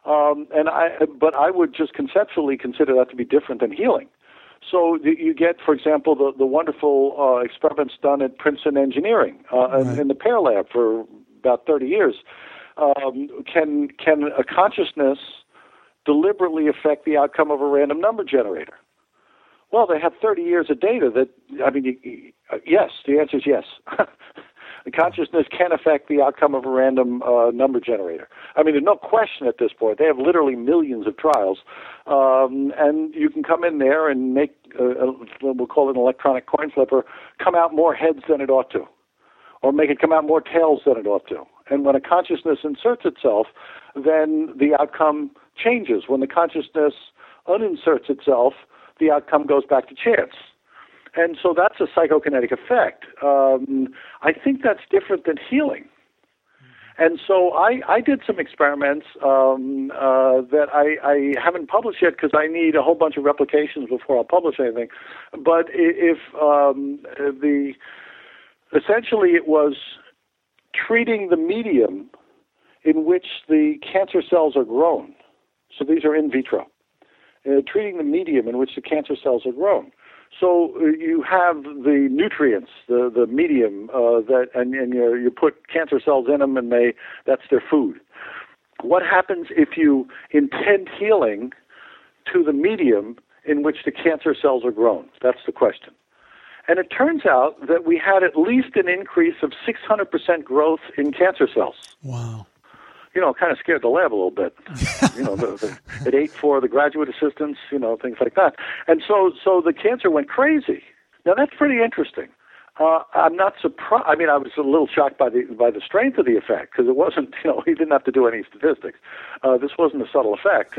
But I would just conceptually consider that to be different than healing. So you get, for example, the wonderful experiments done at Princeton Engineering in the Pear Lab for about 30 years. Can a consciousness deliberately affect the outcome of a random number generator? Well, they have 30 years of data that, yes, the answer is yes. The consciousness can affect the outcome of a random number generator. There's no question at this point. They have literally millions of trials. And you can come in there and make, we'll call it an electronic coin flipper, come out more heads than it ought to, or make it come out more tails than it ought to. And when a consciousness inserts itself, then the outcome changes. When the consciousness uninserts itself, the outcome goes back to chance. And so that's a psychokinetic effect. I think that's different than healing. And so I did some experiments that I haven't published yet because I need a whole bunch of replications before I'll publish anything. But essentially it was treating the medium in which the cancer cells are grown. So these are in vitro. Treating the medium in which the cancer cells are grown. So you have the nutrients, the medium and you put cancer cells in them, and that's their food. What happens if you intend healing to the medium in which the cancer cells are grown? That's the question. And it turns out that we had at least an increase of 600% growth in cancer cells. Wow. Kind of scared the lab a little bit. It ate for the graduate assistants, things like that. And so the cancer went crazy. Now, that's pretty interesting. I'm not surprised. I was a little shocked by the strength of the effect, because it wasn't, he didn't have to do any statistics. This wasn't a subtle effect.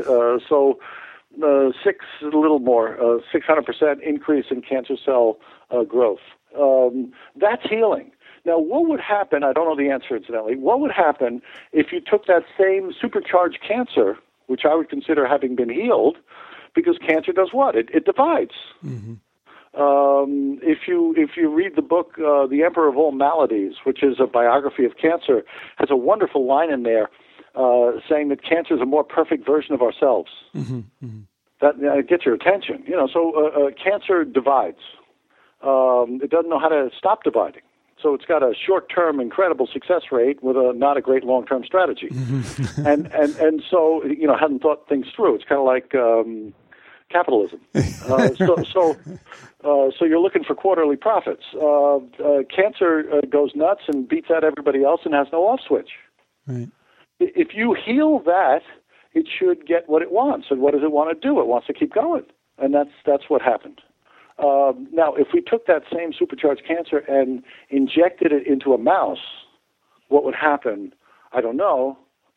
600% increase in cancer cell growth. That's healing. Now, what would happen, I don't know the answer incidentally, what would happen if you took that same supercharged cancer which I would consider having been healed, because cancer does what? It divides. Mm-hmm. If you read the book The Emperor of All Maladies, which is a biography of cancer, has a wonderful line in there saying that cancer is a more perfect version of ourselves. Mm-hmm. Mm-hmm. That gets your attention. So cancer divides. It doesn't know how to stop dividing. So it's got a short-term incredible success rate with not a great long-term strategy. Mm-hmm. and so, hasn't thought things through. It's kind of like capitalism. So you're looking for quarterly profits. Cancer goes nuts and beats out everybody else and has no off switch. Right. If you heal that, it should get what it wants. And what does it want to do? It wants to keep going. And that's what happened. Now, if we took that same supercharged cancer and injected it into a mouse, what would happen? I don't know.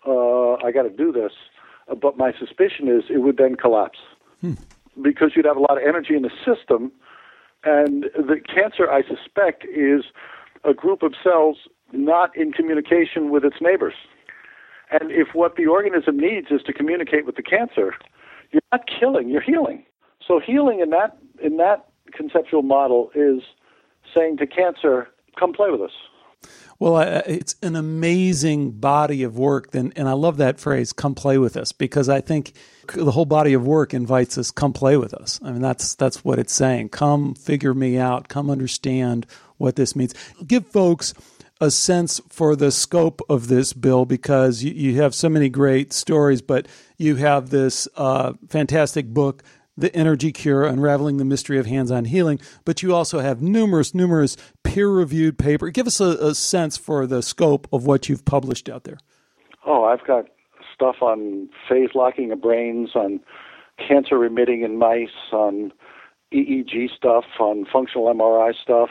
I got to do this. But my suspicion is it would then collapse. Because you'd have a lot of energy in the system. And the cancer, I suspect, is a group of cells not in communication with its neighbors. And if what the organism needs is to communicate with the cancer, you're not killing, you're healing. So healing in that conceptual model is saying to cancer, come play with us. Well, it's an amazing body of work, and I love that phrase, come play with us, because I think the whole body of work invites us, come play with us. I mean, that's what it's saying. Come figure me out. Come understand what this means. Give folks a sense for the scope of this, Bill, because you have so many great stories, but you have this fantastic book, The Energy Cure, Unraveling the Mystery of Hands-On Healing, but you also have numerous peer-reviewed papers. Give us a sense for the scope of what you've published out there. Oh, I've got stuff on phase locking of brains, on cancer remitting in mice, on EEG stuff, on functional MRI stuff,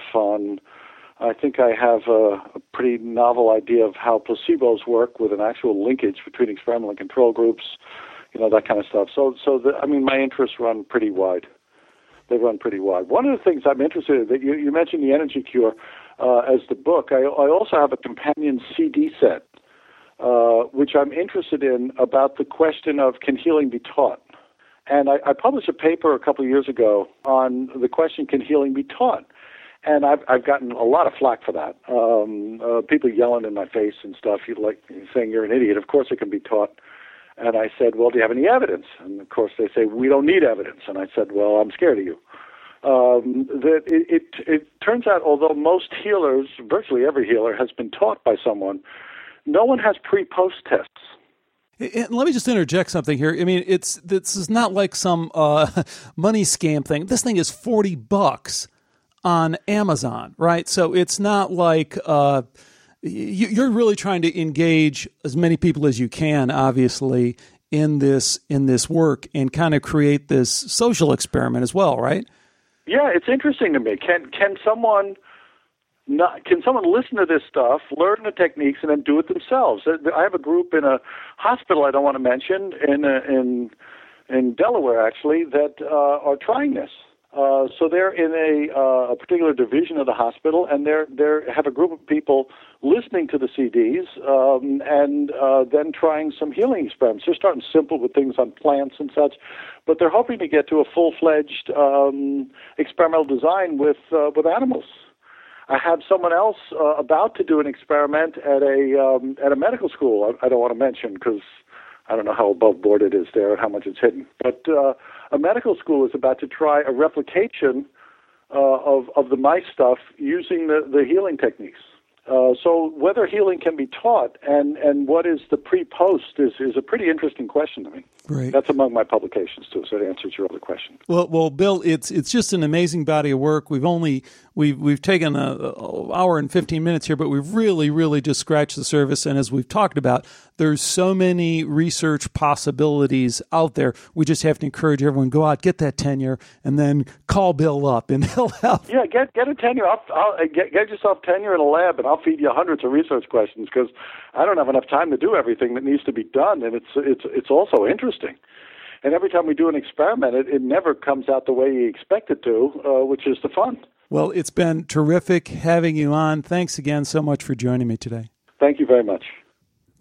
I think I have a pretty novel idea of how placebos work with an actual linkage between experimental and control groups, that kind of stuff. So my interests run pretty wide. They run pretty wide. One of the things I'm interested in, that you mentioned The Energy Cure as the book. I also have a companion CD set, which I'm interested in about the question of, can healing be taught? And I published a paper a couple of years ago on the question, can healing be taught? And I've gotten a lot of flack for that. People yelling in my face and stuff, saying you're an idiot. Of course it can be taught. And I said, well, do you have any evidence? And of course they say, we don't need evidence. And I said, well, I'm scared of you. That it turns out, although most healers, virtually every healer, has been taught by someone, no one has pre-post tests. And let me just interject something here. I mean, this is not like some money scam thing. This thing is $40 on Amazon, right? So it's not like you're really trying to engage as many people as you can, obviously, in this work and kind of create this social experiment as well, right? Yeah, it's interesting to me. Can someone listen to this stuff, learn the techniques, and then do it themselves? I have a group in a hospital I don't want to mention in Delaware, actually, that are trying this. So they're in a particular division of the hospital, and they have a group of people listening to the CDs and then trying some healing experiments. They're starting simple with things on plants and such, but they're hoping to get to a full-fledged experimental design with animals. I have someone else about to do an experiment at a medical school. I don't want to mention because I don't know how above board it is there and how much it's hidden. But a medical school is about to try a replication of the mice stuff using the healing techniques. So whether healing can be taught and what is the pre-post is a pretty interesting question to me. Right. That's among my publications too, so it answers your other question. Well, Bill, it's just an amazing body of work. We've taken an hour and 15 minutes here, but we've really just scratched the surface. And as we've talked about, there's so many research possibilities out there. We just have to encourage everyone, go out, get that tenure, and then call Bill up, and he'll help. Yeah, get a tenure. I'll get yourself tenure in a lab, and I'll feed you hundreds of research questions because I don't have enough time to do everything that needs to be done, and it's also interesting. And every time we do an experiment, it never comes out the way you expect it to, which is the fun. Well, it's been terrific having you on. Thanks again so much for joining me today. Thank you very much.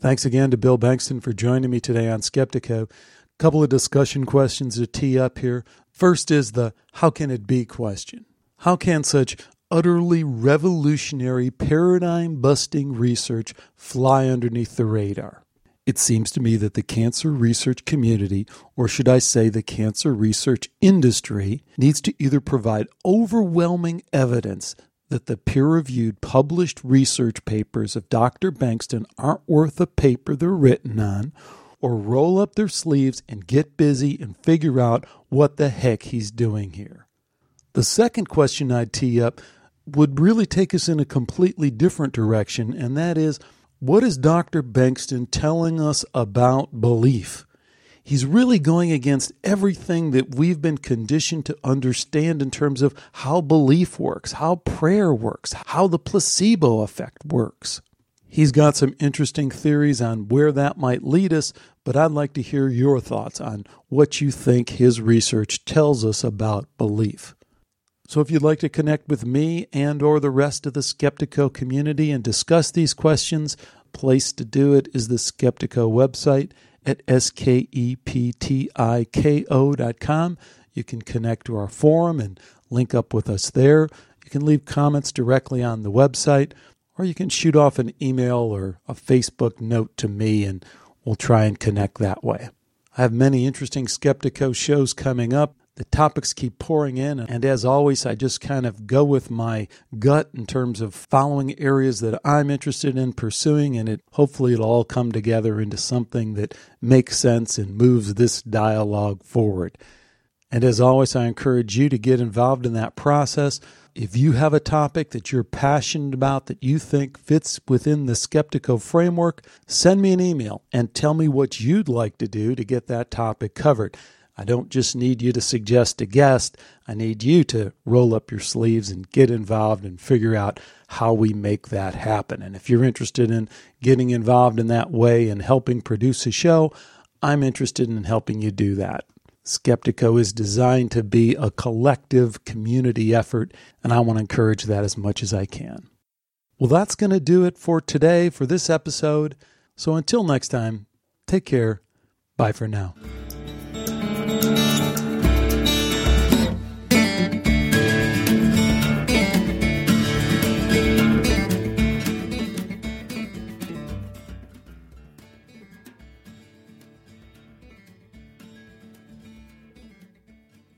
Thanks again to Bill Bankston for joining me today on Skeptiko. Couple of discussion questions to tee up here. First is the how can it be question. How can such utterly revolutionary, paradigm-busting research fly underneath the radar? It seems to me that the cancer research community, or should I say the cancer research industry, needs to either provide overwhelming evidence that the peer-reviewed published research papers of Dr. Bankston aren't worth the paper they're written on, or roll up their sleeves and get busy and figure out what the heck he's doing here. The second question I'd tee up would really take us in a completely different direction, and that is, what is Dr. Bankston telling us about belief? He's really going against everything that we've been conditioned to understand in terms of how belief works, how prayer works, how the placebo effect works. He's got some interesting theories on where that might lead us, but I'd like to hear your thoughts on what you think his research tells us about belief. So if you'd like to connect with me and or the rest of the Skeptiko community and discuss these questions, place to do it is the Skeptiko website at skeptiko.com. You can connect to our forum and link up with us there. You can leave comments directly on the website, or you can shoot off an email or a Facebook note to me, and we'll try and connect that way. I have many interesting Skeptiko shows coming up. The topics keep pouring in, and as always, I just kind of go with my gut in terms of following areas that I'm interested in pursuing, and hopefully it'll all come together into something that makes sense and moves this dialogue forward. And as always, I encourage you to get involved in that process. If you have a topic that you're passionate about that you think fits within the Skeptiko framework, send me an email and tell me what you'd like to do to get that topic covered. I don't just need you to suggest a guest. I need you to roll up your sleeves and get involved and figure out how we make that happen. And if you're interested in getting involved in that way and helping produce a show, I'm interested in helping you do that. Skeptiko is designed to be a collective community effort, and I want to encourage that as much as I can. Well, that's going to do it for today, for this episode. So until next time, take care. Bye for now.